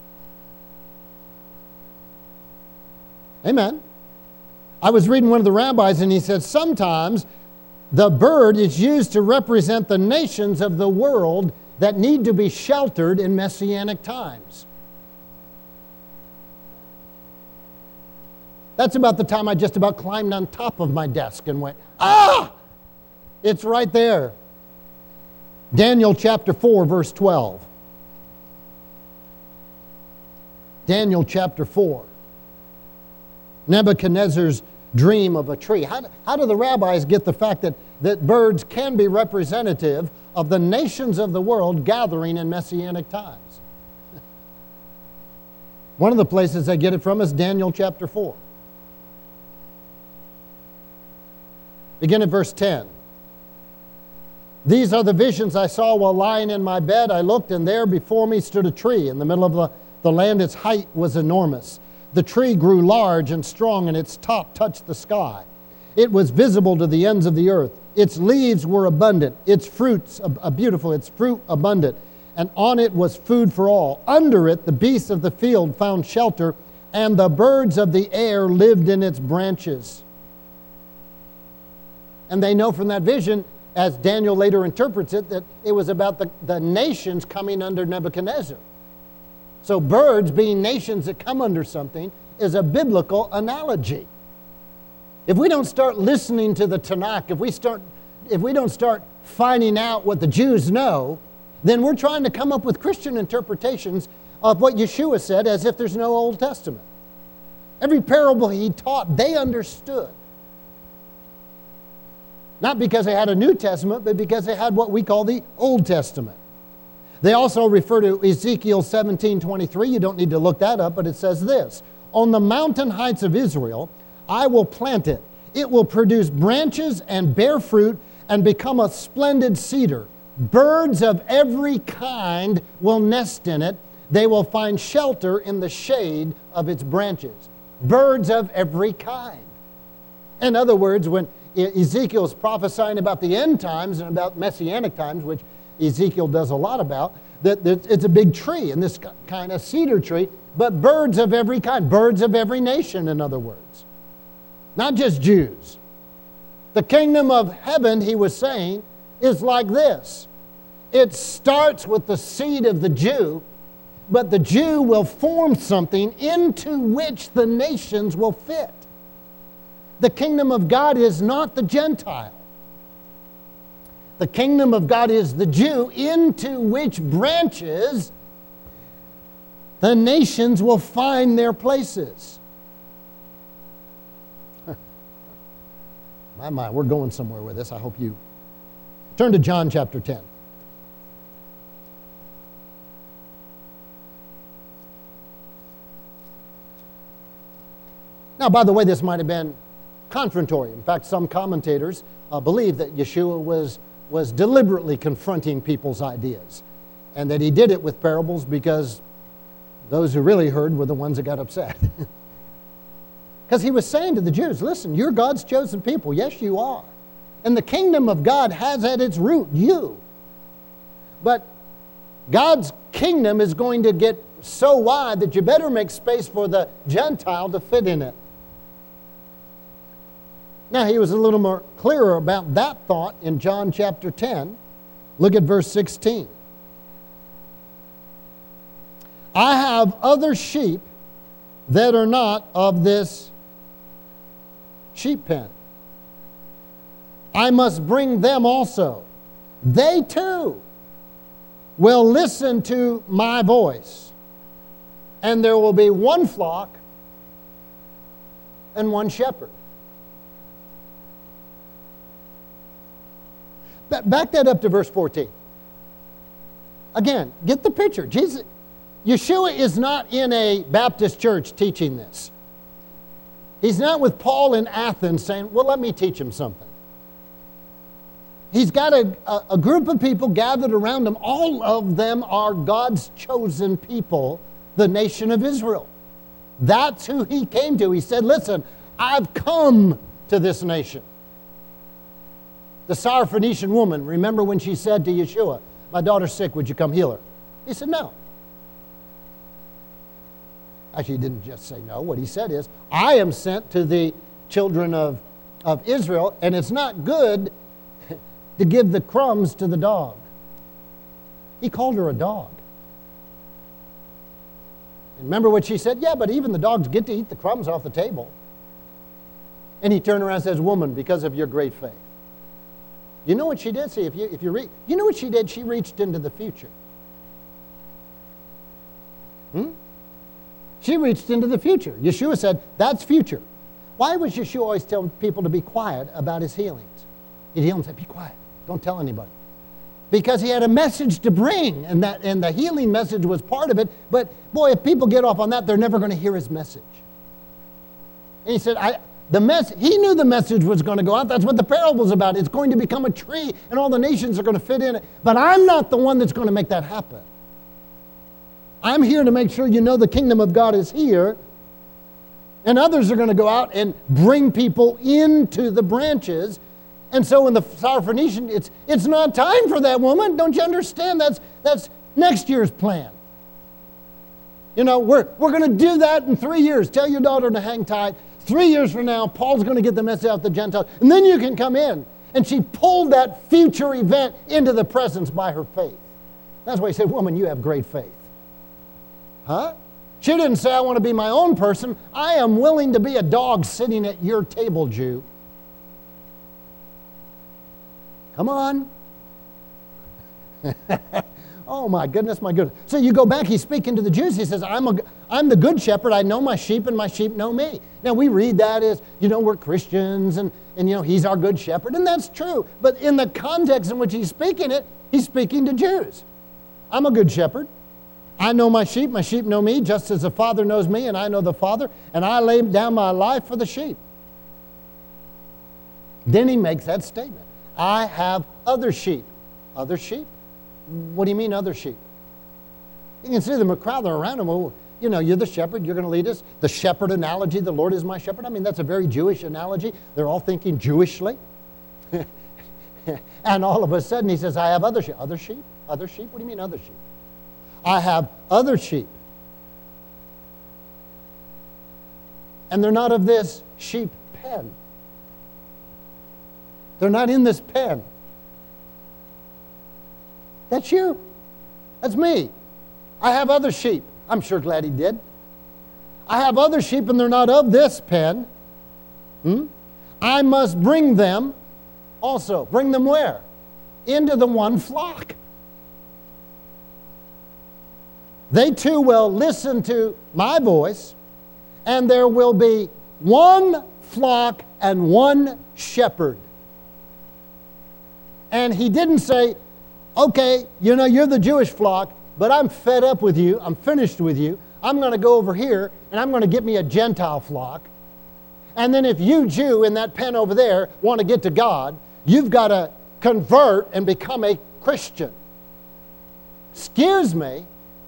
Amen. I was reading one of the rabbis, and he said sometimes the bird is used to represent the nations of the world that need to be sheltered in messianic times. That's about the time I just about climbed on top of my desk and went, ah! It's right there. Daniel chapter four, verse twelve. Daniel chapter four. Nebuchadnezzar's dream of a tree. How do, how do the rabbis get the fact that, that birds can be representative of the nations of the world gathering in messianic times? One of the places they get it from is Daniel chapter four. Begin at verse ten. These are the visions I saw while lying in my bed. I looked, and there before me stood a tree. In the middle of the, the land, its height was enormous. The tree grew large and strong, and its top touched the sky. It was visible to the ends of the earth. Its leaves were abundant, its fruits uh, beautiful, its fruit abundant, and on it was food for all. Under it the beasts of the field found shelter, and the birds of the air lived in its branches. And they know from that vision, as Daniel later interprets it, that it was about the, the nations coming under Nebuchadnezzar. So birds being nations that come under something is a biblical analogy. If we don't start listening to the Tanakh, if we start, if we don't start finding out what the Jews know, then we're trying to come up with Christian interpretations of what Yeshua said as if there's no Old Testament. Every parable he taught, they understood. Not because they had a New Testament, but because they had what we call the Old Testament. They also refer to Ezekiel seventeen twenty-three. You don't need to look that up, but it says this: on the mountain heights of Israel, I will plant it. It will produce branches and bear fruit and become a splendid cedar. Birds of every kind will nest in it. They will find shelter in the shade of its branches. Birds of every kind. In other words, when Ezekiel is prophesying about the end times and about messianic times, which Ezekiel does a lot about, that it's a big tree, and this kind of cedar tree, but birds of every kind, birds of every nation, in other words. Not just Jews. The kingdom of heaven, he was saying, is like this. It starts with the seed of the Jew, but the Jew will form something into which the nations will fit. The kingdom of God is not the Gentile. The kingdom of God is the Jew, into which branches the nations will find their places. My, my, we're going somewhere with this. I hope you turn to John chapter ten. Now, by the way, this might have been confrontatory. In fact, some commentators uh, believe that Yeshua was, was deliberately confronting people's ideas, and that he did it with parables because those who really heard were the ones that got upset. Because he was saying to the Jews, listen, you're God's chosen people. Yes, you are. And the kingdom of God has at its root you. But God's kingdom is going to get so wide that you better make space for the Gentile to fit in it. Now, he was a little more clearer about that thought in John chapter ten. Look at verse sixteen. I have other sheep that are not of this sheep pen. I must bring them also. They too will listen to my voice. And there will be one flock and one shepherd. Back that up to verse fourteen. Again, get the picture. Jesus, Yeshua is not in a Baptist church teaching this. He's not with Paul in Athens saying, well, let me teach him something. He's got a, a, a group of people gathered around him. All of them are God's chosen people, the nation of Israel. That's who he came to. He said, listen, I've come to this nation. The Syrophoenician woman, remember when she said to Yeshua, my daughter's sick, would you come heal her? He said, no. Actually, he didn't just say no. What he said is, I am sent to the children of, of Israel, and it's not good to give the crumbs to the dog. He called her a dog. And remember what she said? Yeah, but even the dogs get to eat the crumbs off the table. And he turned around and says, woman, because of your great faith. You know what she did? See, if you if you read, you know what she did? She reached into the future. Hmm? She reached into the future. Yeshua said, that's future. Why was Yeshua always telling people to be quiet about his healings? He'd heal and say, be quiet. Don't tell anybody. Because he had a message to bring, and that and the healing message was part of it. But boy, if people get off on that, they're never going to hear his message. And he said, I the mess he knew the message was going to go out. That's what the parable's about. It's going to become a tree, and all the nations are going to fit in it. But I'm not the one that's going to make that happen. I'm here to make sure you know the kingdom of God is here. And others are going to go out and bring people into the branches. And so in the Syrophoenician, it's it's not time for that woman. Don't you understand? That's that's next year's plan. You know, we're we're going to do that in three years. Tell your daughter to hang tight. Three years from now, Paul's going to get the message out to the Gentiles. And then you can come in. And she pulled that future event into the presence by her faith. That's why he said, woman, you have great faith. Huh? She didn't say, I want to be my own person. I am willing to be a dog sitting at your table, Jew. Come on. Oh, my goodness, my goodness. So you go back, he's speaking to the Jews. He says, I'm, a, I'm the good shepherd. I know my sheep, and my sheep know me. Now, we read that as, you know, we're Christians, and, and, you know, he's our good shepherd, and that's true. But in the context in which he's speaking it, he's speaking to Jews. I'm a good shepherd. I know my sheep. My sheep know me, just as the Father knows me, and I know the Father, and I lay down my life for the sheep. Then he makes that statement. I have other sheep. Other sheep? What do you mean, other sheep? You can see them crowding around him. Well, you know, you're the shepherd. You're going to lead us. The shepherd analogy, the Lord is my shepherd. I mean, that's a very Jewish analogy. They're all thinking Jewishly. And all of a sudden he says, I have other sheep. Other sheep? Other sheep? What do you mean, other sheep? I have other sheep. And they're not of this sheep pen. They're not in this pen. That's you. That's me. I have other sheep. I'm sure glad he did. I have other sheep and they're not of this pen. Hmm? I must bring them also. Bring them where? Into the one flock. They too will listen to my voice, and there will be one flock and one shepherd. And he didn't say, okay, you know, you're the Jewish flock, but I'm fed up with you. I'm finished with you. I'm going to go over here, and I'm going to get me a Gentile flock. And then if you, Jew, in that pen over there, want to get to God, you've got to convert and become a Christian. Excuse me.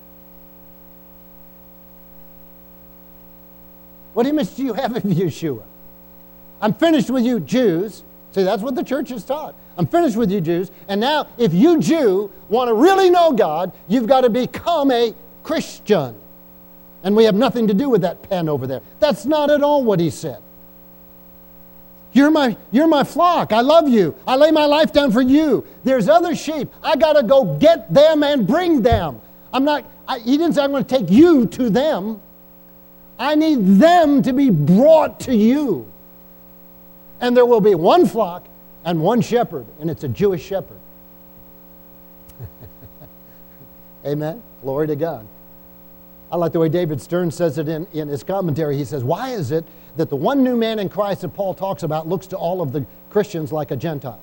What image do you have of Yeshua? I'm finished with you, Jews. See, that's what the church has taught. I'm finished with you, Jews. And now, if you, Jew, want to really know God, you've got to become a Christian. And we have nothing to do with that pen over there. That's not at all what he said. You're my, you're my flock. I love you. I lay my life down for you. There's other sheep. I got to go get them and bring them. I'm not, I, he didn't say I'm going to take you to them. I need them to be brought to you. And there will be one flock and one shepherd, and it's a Jewish shepherd. Amen? Glory to God. I like the way David Stern says it in, in his commentary. He says, why is it that the one new man in Christ that Paul talks about looks to all of the Christians like a Gentile?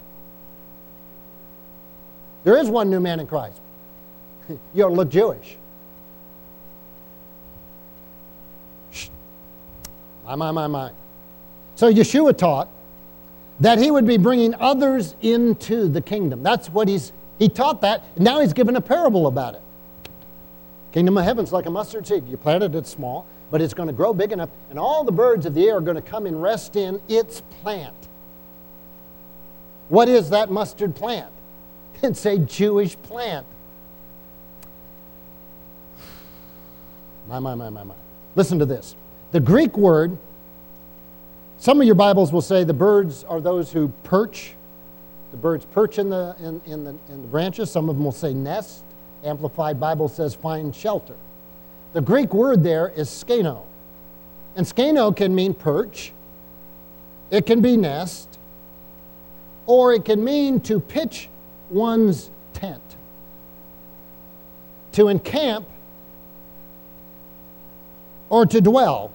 There is one new man in Christ. You ought to look Jewish. Shh. My, my, my, my. So Yeshua taught that he would be bringing others into the kingdom. That's what he's, he taught that, and now he's given a parable about it. Kingdom of heaven's like a mustard seed. You plant it, it's small, but it's going to grow big enough, and all the birds of the air are going to come and rest in its plant. What is that mustard plant? It's a Jewish plant. My, my, my, my, my. Listen to this. The Greek word, some of your Bibles will say the birds are those who perch. The birds perch in the, in, in the, in the branches. Some of them will say nest. Amplified Bible says find shelter. The Greek word there is skeno. And skeno can mean perch. It can be nest. Or it can mean to pitch one's tent. To encamp or to dwell.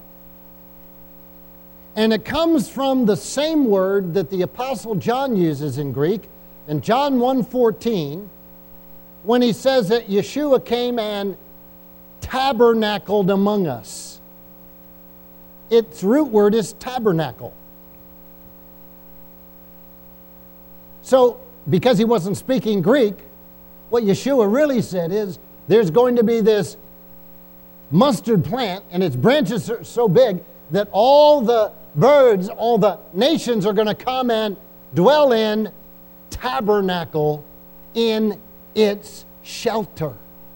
And it comes from the same word that the Apostle John uses in Greek in John one fourteen, when he says that Yeshua came and tabernacled among us. Its root word is tabernacle. So, because he wasn't speaking Greek, what Yeshua really said is, there's going to be this mustard plant, and its branches are so big that all the birds, all the nations are going to come and dwell in, tabernacle in its shelter.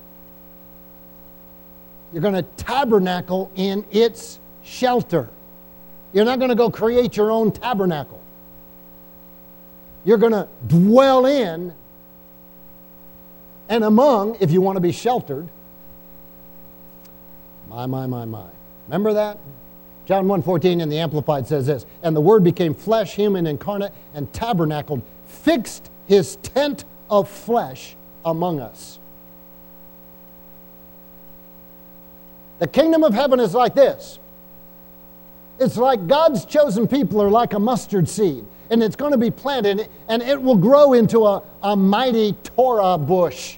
You're going to tabernacle in its shelter. You're not going to go create your own tabernacle. You're going to dwell in and among, if you want to be sheltered, My, my, my, my. Remember that? John one fourteen in the Amplified says this, and the Word became flesh, human, incarnate, and tabernacled, fixed his tent of flesh among us. The kingdom of heaven is like this. It's like God's chosen people are like a mustard seed, and it's going to be planted, and it will grow into a, a mighty Torah bush.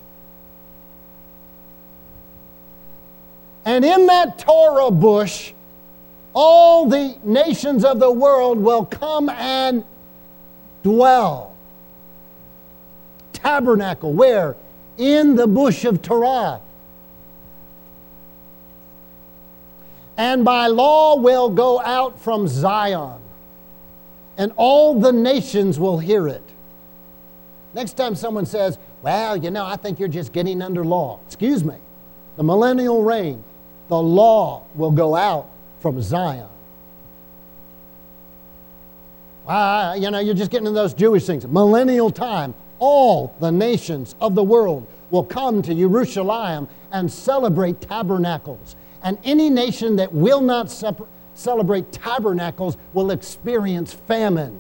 And in that Torah bush, all the nations of the world will come and dwell. Tabernacle, where? In the bush of Torah. And by law will go out from Zion, and all the nations will hear it. Next time someone says, well, you know, I think you're just getting under law. Excuse me. The millennial reign, the law will go out from Zion. Well, you know, you're just getting into those Jewish things. Millennial time, all the nations of the world will come to Jerusalem and celebrate tabernacles. And any nation that will not separ- celebrate tabernacles will experience famine.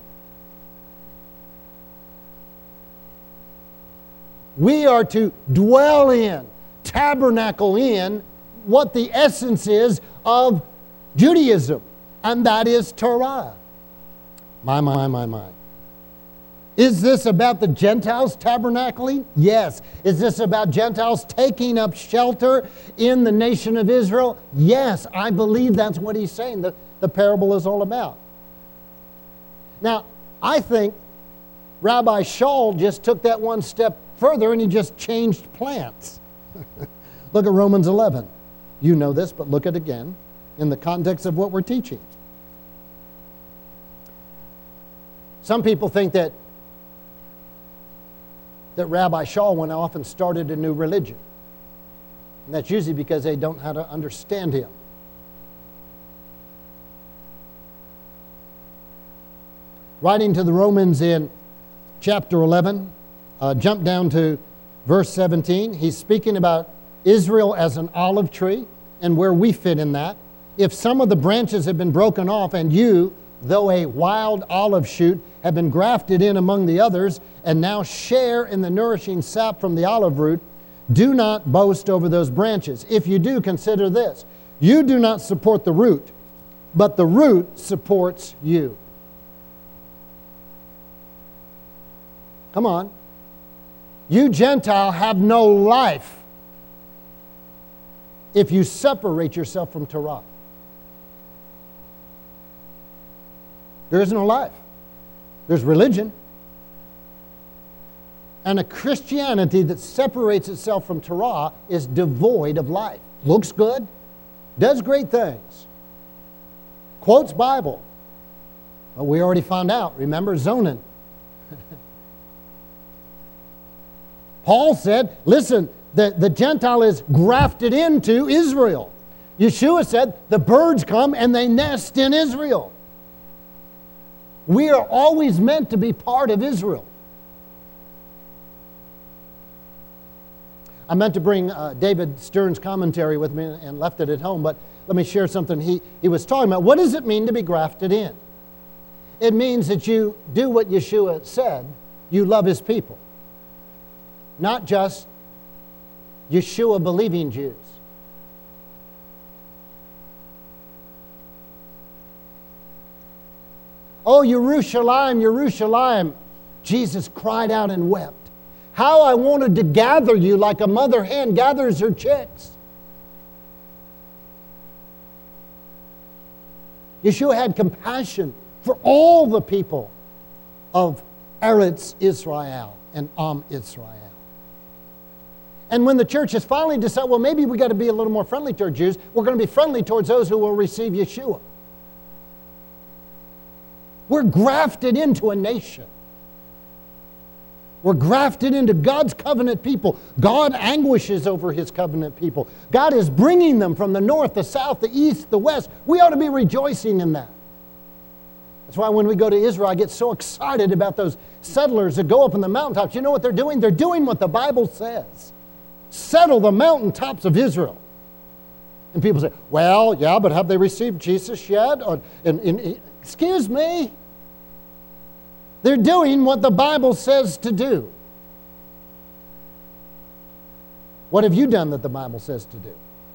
We are to dwell in, tabernacle in, what the essence is of Judaism, and that is Torah. My, my, my, my. Is this about the Gentiles tabernacling? Yes. Is this about Gentiles taking up shelter in the nation of Israel? Yes, I believe that's what he's saying. The, the parable is all about. Now, I think Rabbi Shaul just took that one step further and he just changed plants. Look at Romans eleven. You know this, but look at it again in the context of what we're teaching. Some people think that that Rabbi Shaul went off and started a new religion. And that's usually because they don't know how to understand him. Writing to the Romans in chapter eleven, uh, jump down to verse seventeen. He's speaking about Israel as an olive tree and where we fit in that. If some of the branches have been broken off and you, though a wild olive shoot, have been grafted in among the others and now share in the nourishing sap from the olive root, do not boast over those branches. If you do, consider this. You do not support the root, but the root supports you. Come on. You Gentile have no life if you separate yourself from Torah. There is no life. There's religion. And a Christianity that separates itself from Torah is devoid of life. Looks good, does great things, quotes Bible. But we already found out, remember Zonan. Paul said, listen, the, the Gentile is grafted into Israel. Yeshua said, the birds come and they nest in Israel. We are always meant to be part of Israel. I meant to bring uh, David Stern's commentary with me and left it at home, but let me share something he, he was talking about. What does it mean to be grafted in? It means that you do what Yeshua said. You love his people. Not just Yeshua-believing Jews. Oh, Yerushalayim, Yerushalayim, Jesus cried out and wept. How I wanted to gather you like a mother hen gathers her chicks. Yeshua had compassion for all the people of Eretz Israel and Am Israel. And when the church has finally decided, well, maybe we got to be a little more friendly toward Jews, we're going to be friendly towards those who will receive Yeshua. We're grafted into a nation. We're grafted into God's covenant people. God anguishes over his covenant people. God is bringing them from the north, the south, the east, the west. We ought to be rejoicing in that. That's why when we go to Israel, I get so excited about those settlers that go up in the mountaintops. You know what they're doing? They're doing what the Bible says. Settle the mountaintops of Israel. And people say, well, yeah, but have they received Jesus yet? Or, and, and, excuse me. They're doing what the Bible says to do. What have you done that the Bible says to do?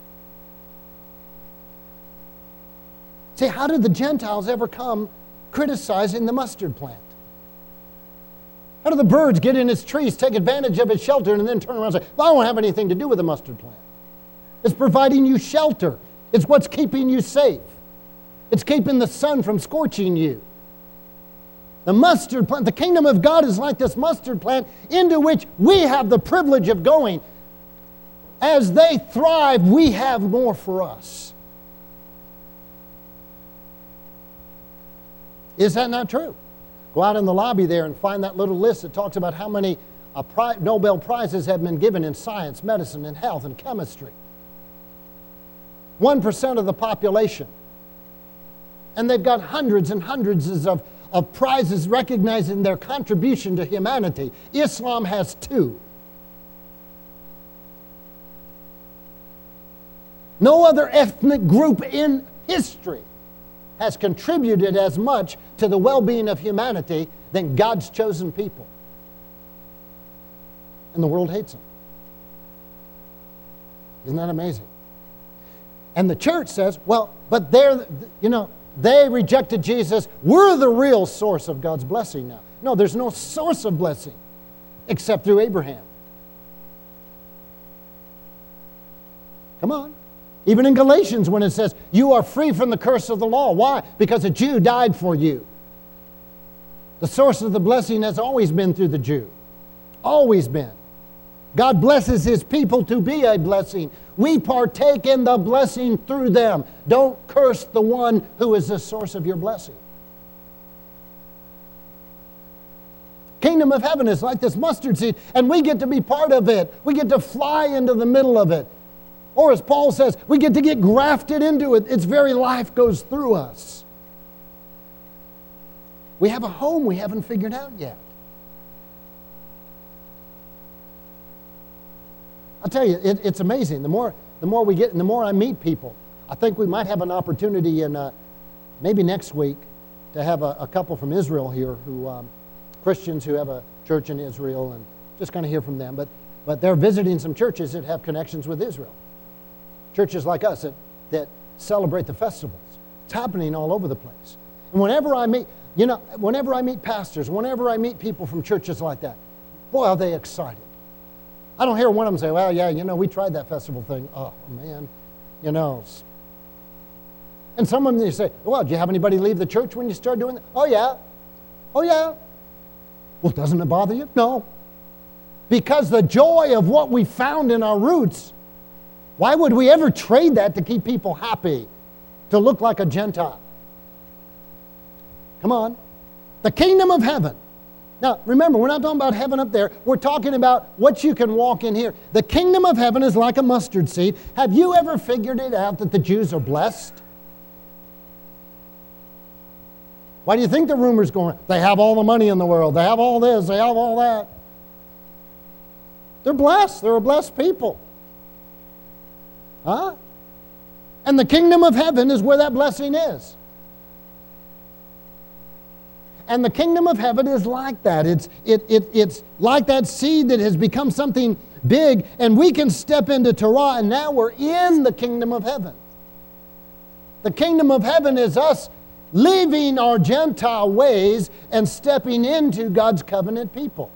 See, how did the Gentiles ever come criticizing the mustard plant? How do the birds get in its trees, take advantage of its shelter, and then turn around and say, well, I don't have anything to do with the mustard plant? It's providing you shelter. It's what's keeping you safe. It's keeping the sun from scorching you. The mustard plant, the kingdom of God is like this mustard plant into which we have the privilege of going. As they thrive, we have more for us. Is that not true? Go out in the lobby there and find that little list that talks about how many uh, pri- Nobel Prizes have been given in science, medicine, and health, and chemistry. one percent of the population. And they've got hundreds and hundreds of, of prizes recognizing their contribution to humanity. Islam has two. No other ethnic group in history has contributed as much to the well-being of humanity than God's chosen people. And the world hates them. Isn't that amazing? And the church says, well, but they're, you know, they rejected Jesus. We're the real source of God's blessing now. No, there's no source of blessing except through Abraham. Come on. Even in Galatians when it says, you are free from the curse of the law. Why? Because a Jew died for you. The source of the blessing has always been through the Jew. Always been. God blesses His people to be a blessing. We partake in the blessing through them. Don't curse the one who is the source of your blessing. Kingdom of heaven is like this mustard seed, and we get to be part of it. We get to fly into the middle of it. Or as Paul says, we get to get grafted into it. Its very life goes through us. We have a home we haven't figured out yet. I'll tell you, it, it's amazing. The more, the more we get and the more I meet people, I think we might have an opportunity in uh, maybe next week to have a, a couple from Israel here, who um, Christians who have a church in Israel, and just kind of hear from them. But, but they're visiting some churches that have connections with Israel. Churches like us that, that celebrate the festivals. It's happening all over the place. And whenever I meet, you know, whenever I meet pastors, whenever I meet people from churches like that, boy, are they excited. I don't hear one of them say, well, yeah, you know, we tried that festival thing. Oh, man, you know. And some of them, they say, well, did you have anybody leave the church when you started doing that? Oh, yeah. Oh, yeah. Well, doesn't it bother you? No. Because the joy of what we found in our roots, why would we ever trade that to keep people happy, to look like a Gentile? Come on. The kingdom of heaven. Now, remember, we're not talking about heaven up there. We're talking about what you can walk in here. The kingdom of heaven is like a mustard seed. Have you ever figured it out that the Jews are blessed? Why do you think the rumor's going? They have all the money in the world. They have all this. They have all that. They're blessed. They're a blessed people. Huh? And the kingdom of heaven is where that blessing is. And the kingdom of heaven is like that. It's, it, it, it's like that seed that has become something big, and we can step into Torah, and now we're in the kingdom of heaven. The kingdom of heaven is us leaving our Gentile ways and stepping into God's covenant people.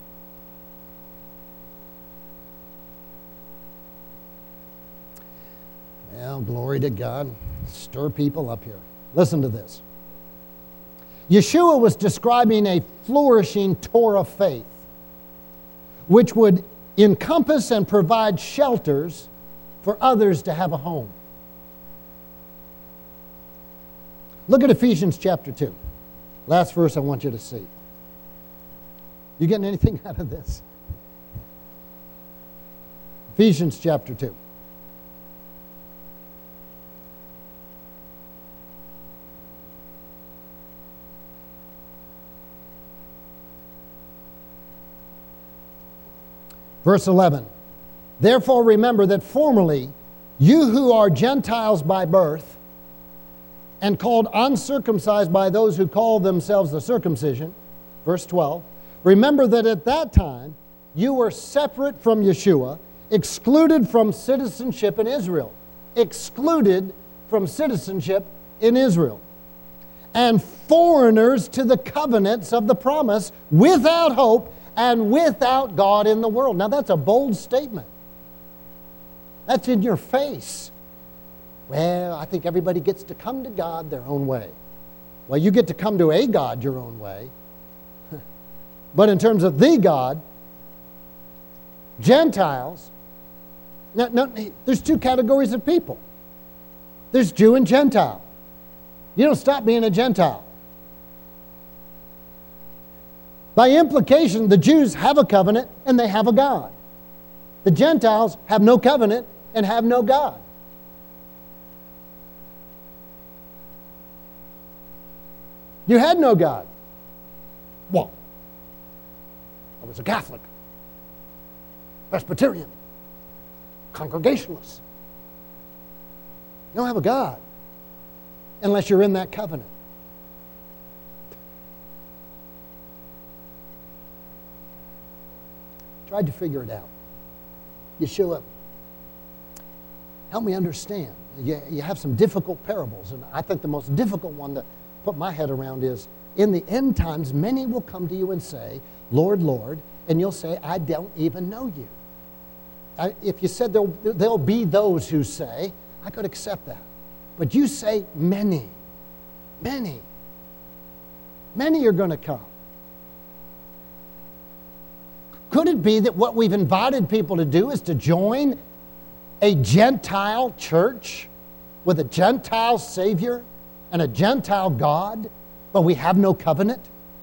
Well, glory to God. Stir people up here. Listen to this. Yeshua was describing a flourishing Torah faith, which would encompass and provide shelters for others to have a home. Look at Ephesians chapter two. Last verse I want you to see. You getting anything out of this? Ephesians chapter two. Verse eleven, therefore remember that formerly You who are Gentiles by birth and called uncircumcised by those who call themselves the circumcision, verse twelve, remember that at that time you were separate from Yeshua, excluded from citizenship in Israel. Excluded from citizenship in Israel. And foreigners to the covenants of the promise, without hope and without God in the world. Now that's a bold statement. That's in your face. Well, I think everybody gets to come to God their own way. Well, you get to come to a God your own way. But in terms of the God, Gentiles, now, now, there's two categories of people. There's Jew and Gentile. You don't stop being a Gentile. By implication, the Jews have a covenant and they have a God. The Gentiles have no covenant and have no God. You had no God. Well, I was a Catholic, Presbyterian, Congregationalist. You don't have a God unless you're in that covenant. Tried to figure it out. Yeshua, help me understand. You, you have some difficult parables, and I think the most difficult one to put my head around is, in the end times, many will come to you and say, Lord, Lord, and you'll say, I don't even know you. I, if you said there'll, there'll be those who say, I could accept that. But you say many, many, many are going to come. Could it be that what we've invited people to do is to join a Gentile church with a Gentile Savior and a Gentile God, but we have no covenant?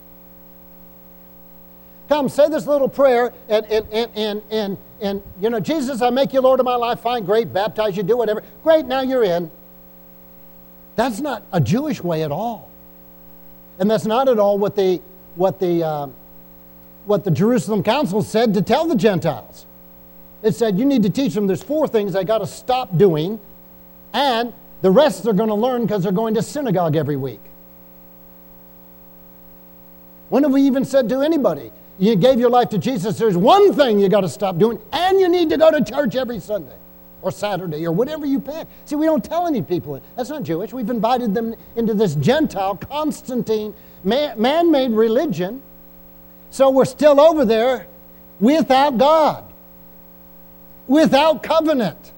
Come, say this little prayer, and, and, and, and, and, and you know, Jesus, I make you Lord of my life. Fine, great, baptize you, do whatever. Great, now you're in. That's not a Jewish way at all. And that's not at all what the, what the, um, what the Jerusalem Council said to tell the Gentiles. It said, you need to teach them there's four things they got to stop doing, and the rest they're going to learn because they're going to synagogue every week. When have we even said to anybody, you gave your life to Jesus, there's one thing you got to stop doing, and you need to go to church every Sunday or Saturday or whatever you pick. See, we don't tell any people. That's not Jewish. We've invited them into this Gentile, Constantine, man-made religion. So we're still over there without God, without covenant.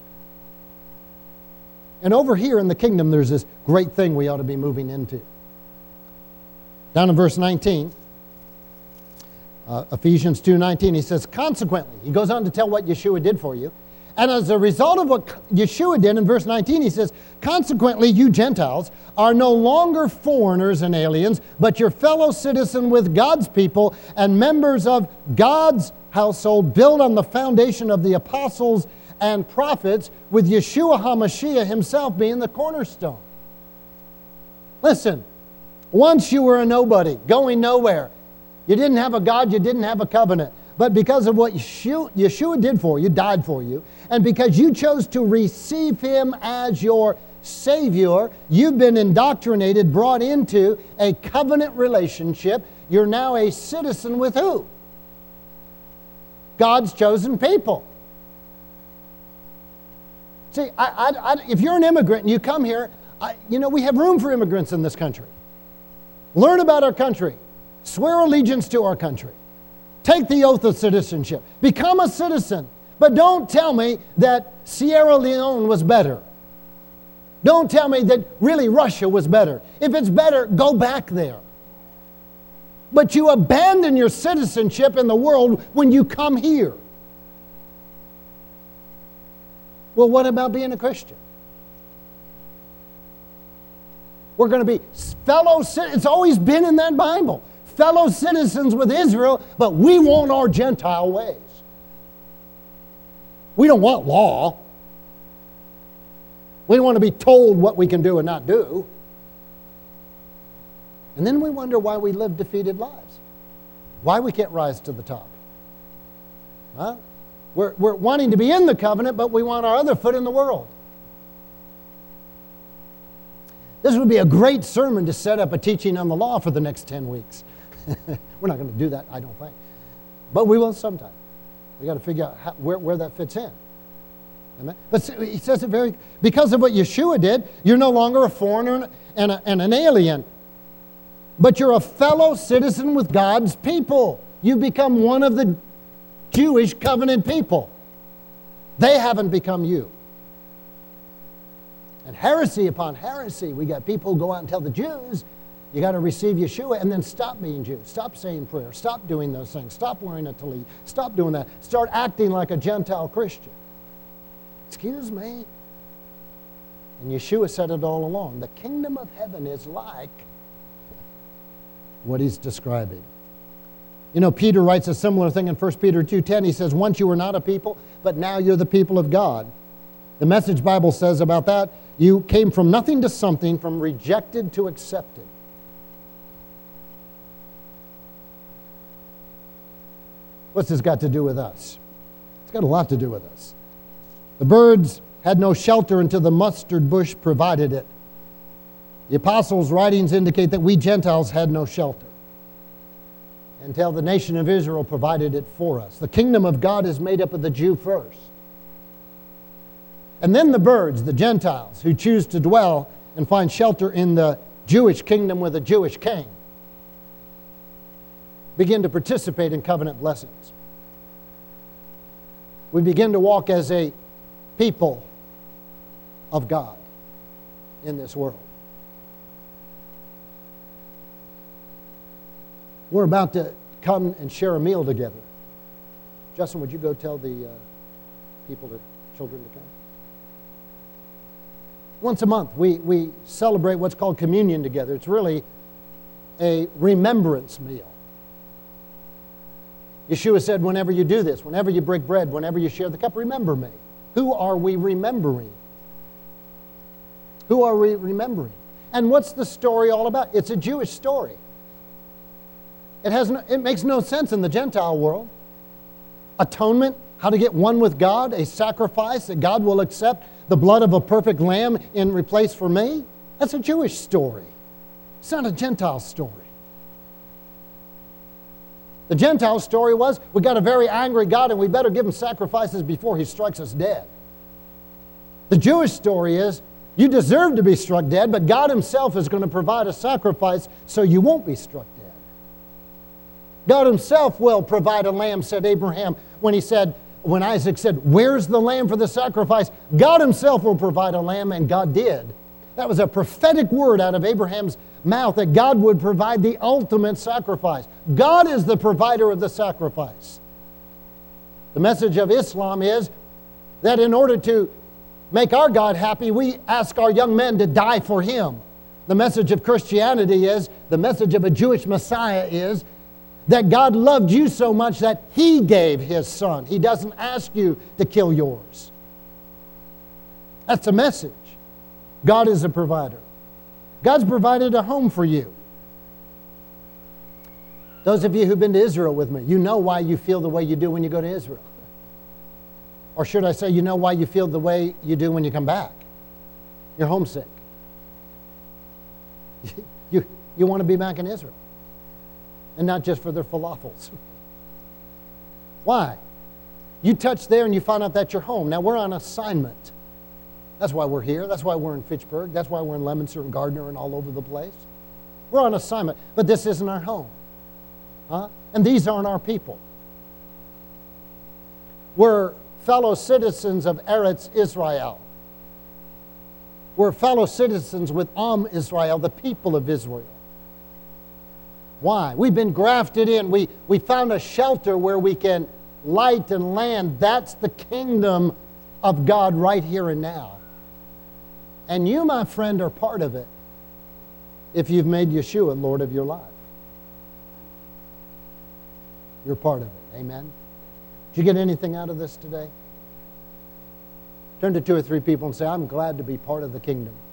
And over here in the kingdom, there's this great thing we ought to be moving into. Down in verse nineteen, uh, Ephesians two nineteen, he says, consequently, he goes on to tell what Yeshua did for you. And as a result of what Yeshua did in verse nineteen, he says, consequently, you Gentiles are no longer foreigners and aliens, but your fellow citizen with God's people and members of God's household, built on the foundation of the apostles and prophets, with Yeshua HaMashiach himself being the cornerstone. Listen, once you were a nobody, going nowhere. You didn't have a God, you didn't have a covenant. But because of what Yeshua, Yeshua did for you, died for you, and because you chose to receive him as your Savior, you've been indoctrinated, brought into a covenant relationship. You're now a citizen with who? God's chosen people. See, I, I, I, if you're an immigrant and you come here, I, you know, we have room for immigrants in this country. Learn about our country. Swear allegiance to our country. Take the oath of citizenship. Become a citizen. But don't tell me that Sierra Leone was better. Don't tell me that really Russia was better. If it's better, go back there. But you abandon your citizenship in the world when you come here. Well, what about being a Christian? We're going to be fellow citizens. It's always been in that Bible. Fellow citizens with Israel, but we want our Gentile ways. We don't want law. We don't want to be told what we can do and not do. And then we wonder why we live defeated lives. Why we can't rise to the top. Well, We're, we're wanting to be in the covenant, but we want our other foot in the world. This would be a great sermon to set up a teaching on the law for the next ten weeks. We're not going to do that, I don't think. But we will sometime. We've got to figure out how, where, where that fits in. Amen? But he says it very, because of what Yeshua did, you're no longer a foreigner and, a, and an alien. But you're a fellow citizen with God's people. You've become one of the Jewish covenant people. They haven't become you. And heresy upon heresy. We got people who go out and tell the Jews, you got to receive Yeshua and then stop being Jews. Stop saying prayer. Stop doing those things. Stop wearing a tallit. Stop doing that. Start acting like a Gentile Christian. Excuse me. And Yeshua said it all along. The kingdom of heaven is like what he's describing. You know, Peter writes a similar thing in First Peter two ten. He says, once you were not a people, but now you're the people of God. The Message Bible says about that, you came from nothing to something, from rejected to accepted. What's this got to do with us? It's got a lot to do with us. The birds had no shelter until the mustard bush provided it. The apostles' writings indicate that we Gentiles had no shelter until the nation of Israel provided it for us. The kingdom of God is made up of the Jew first. And then the birds, the Gentiles, who choose to dwell and find shelter in the Jewish kingdom with a Jewish king, begin to participate in covenant blessings. We begin to walk as a people of God in this world. We're about to come and share a meal together. Justin, would you go tell the uh, people, the children to come? Once a month, we, we celebrate what's called communion together. It's really a remembrance meal. Yeshua said, whenever you do this, whenever you break bread, whenever you share the cup, remember me. Who are we remembering? Who are we remembering? And what's the story all about? It's a Jewish story. It has no, it makes no sense in the Gentile world. Atonement, how to get one with God, a sacrifice that God will accept, the blood of a perfect lamb in replace for me. That's a Jewish story. It's not a Gentile story. The Gentile story was, we got a very angry God and we better give him sacrifices before he strikes us dead. The Jewish story is, you deserve to be struck dead, but God himself is going to provide a sacrifice so you won't be struck dead. God himself will provide a lamb, said Abraham, when he said, when Isaac said, where's the lamb for the sacrifice? God himself will provide a lamb, and God did. That was a prophetic word out of Abraham's mouth, that God would provide the ultimate sacrifice. God is the provider of the sacrifice. The message of Islam is that in order to make our God happy, we ask our young men to die for him. The message of Christianity is, the message of a Jewish Messiah is, that God loved you so much that he gave his son. He doesn't ask you to kill yours. That's the message. God is a provider. God's provided a home for you. Those of you who've been to Israel with me, you know why you feel the way you do when you go to Israel. Or should I say, you know why you feel the way you do when you come back. You're homesick. You, you want to be back in Israel. And not just for their falafels. Why? You touch there and you find out that's your home. Now we're on assignment. That's why we're here. That's why we're in Fitchburg. That's why we're in Leominster and Gardner and all over the place. We're on assignment. But this isn't our home. Huh? And these aren't our people. We're fellow citizens of Eretz Israel. We're fellow citizens with Am Israel, the people of Israel. Why? We've been grafted in. We, we found a shelter where we can light and land. That's the kingdom of God right here and now. And you, my friend, are part of it if you've made Yeshua Lord of your life. You're part of it. Amen? Did you get anything out of this today? Turn to two or three people and say, I'm glad to be part of the kingdom.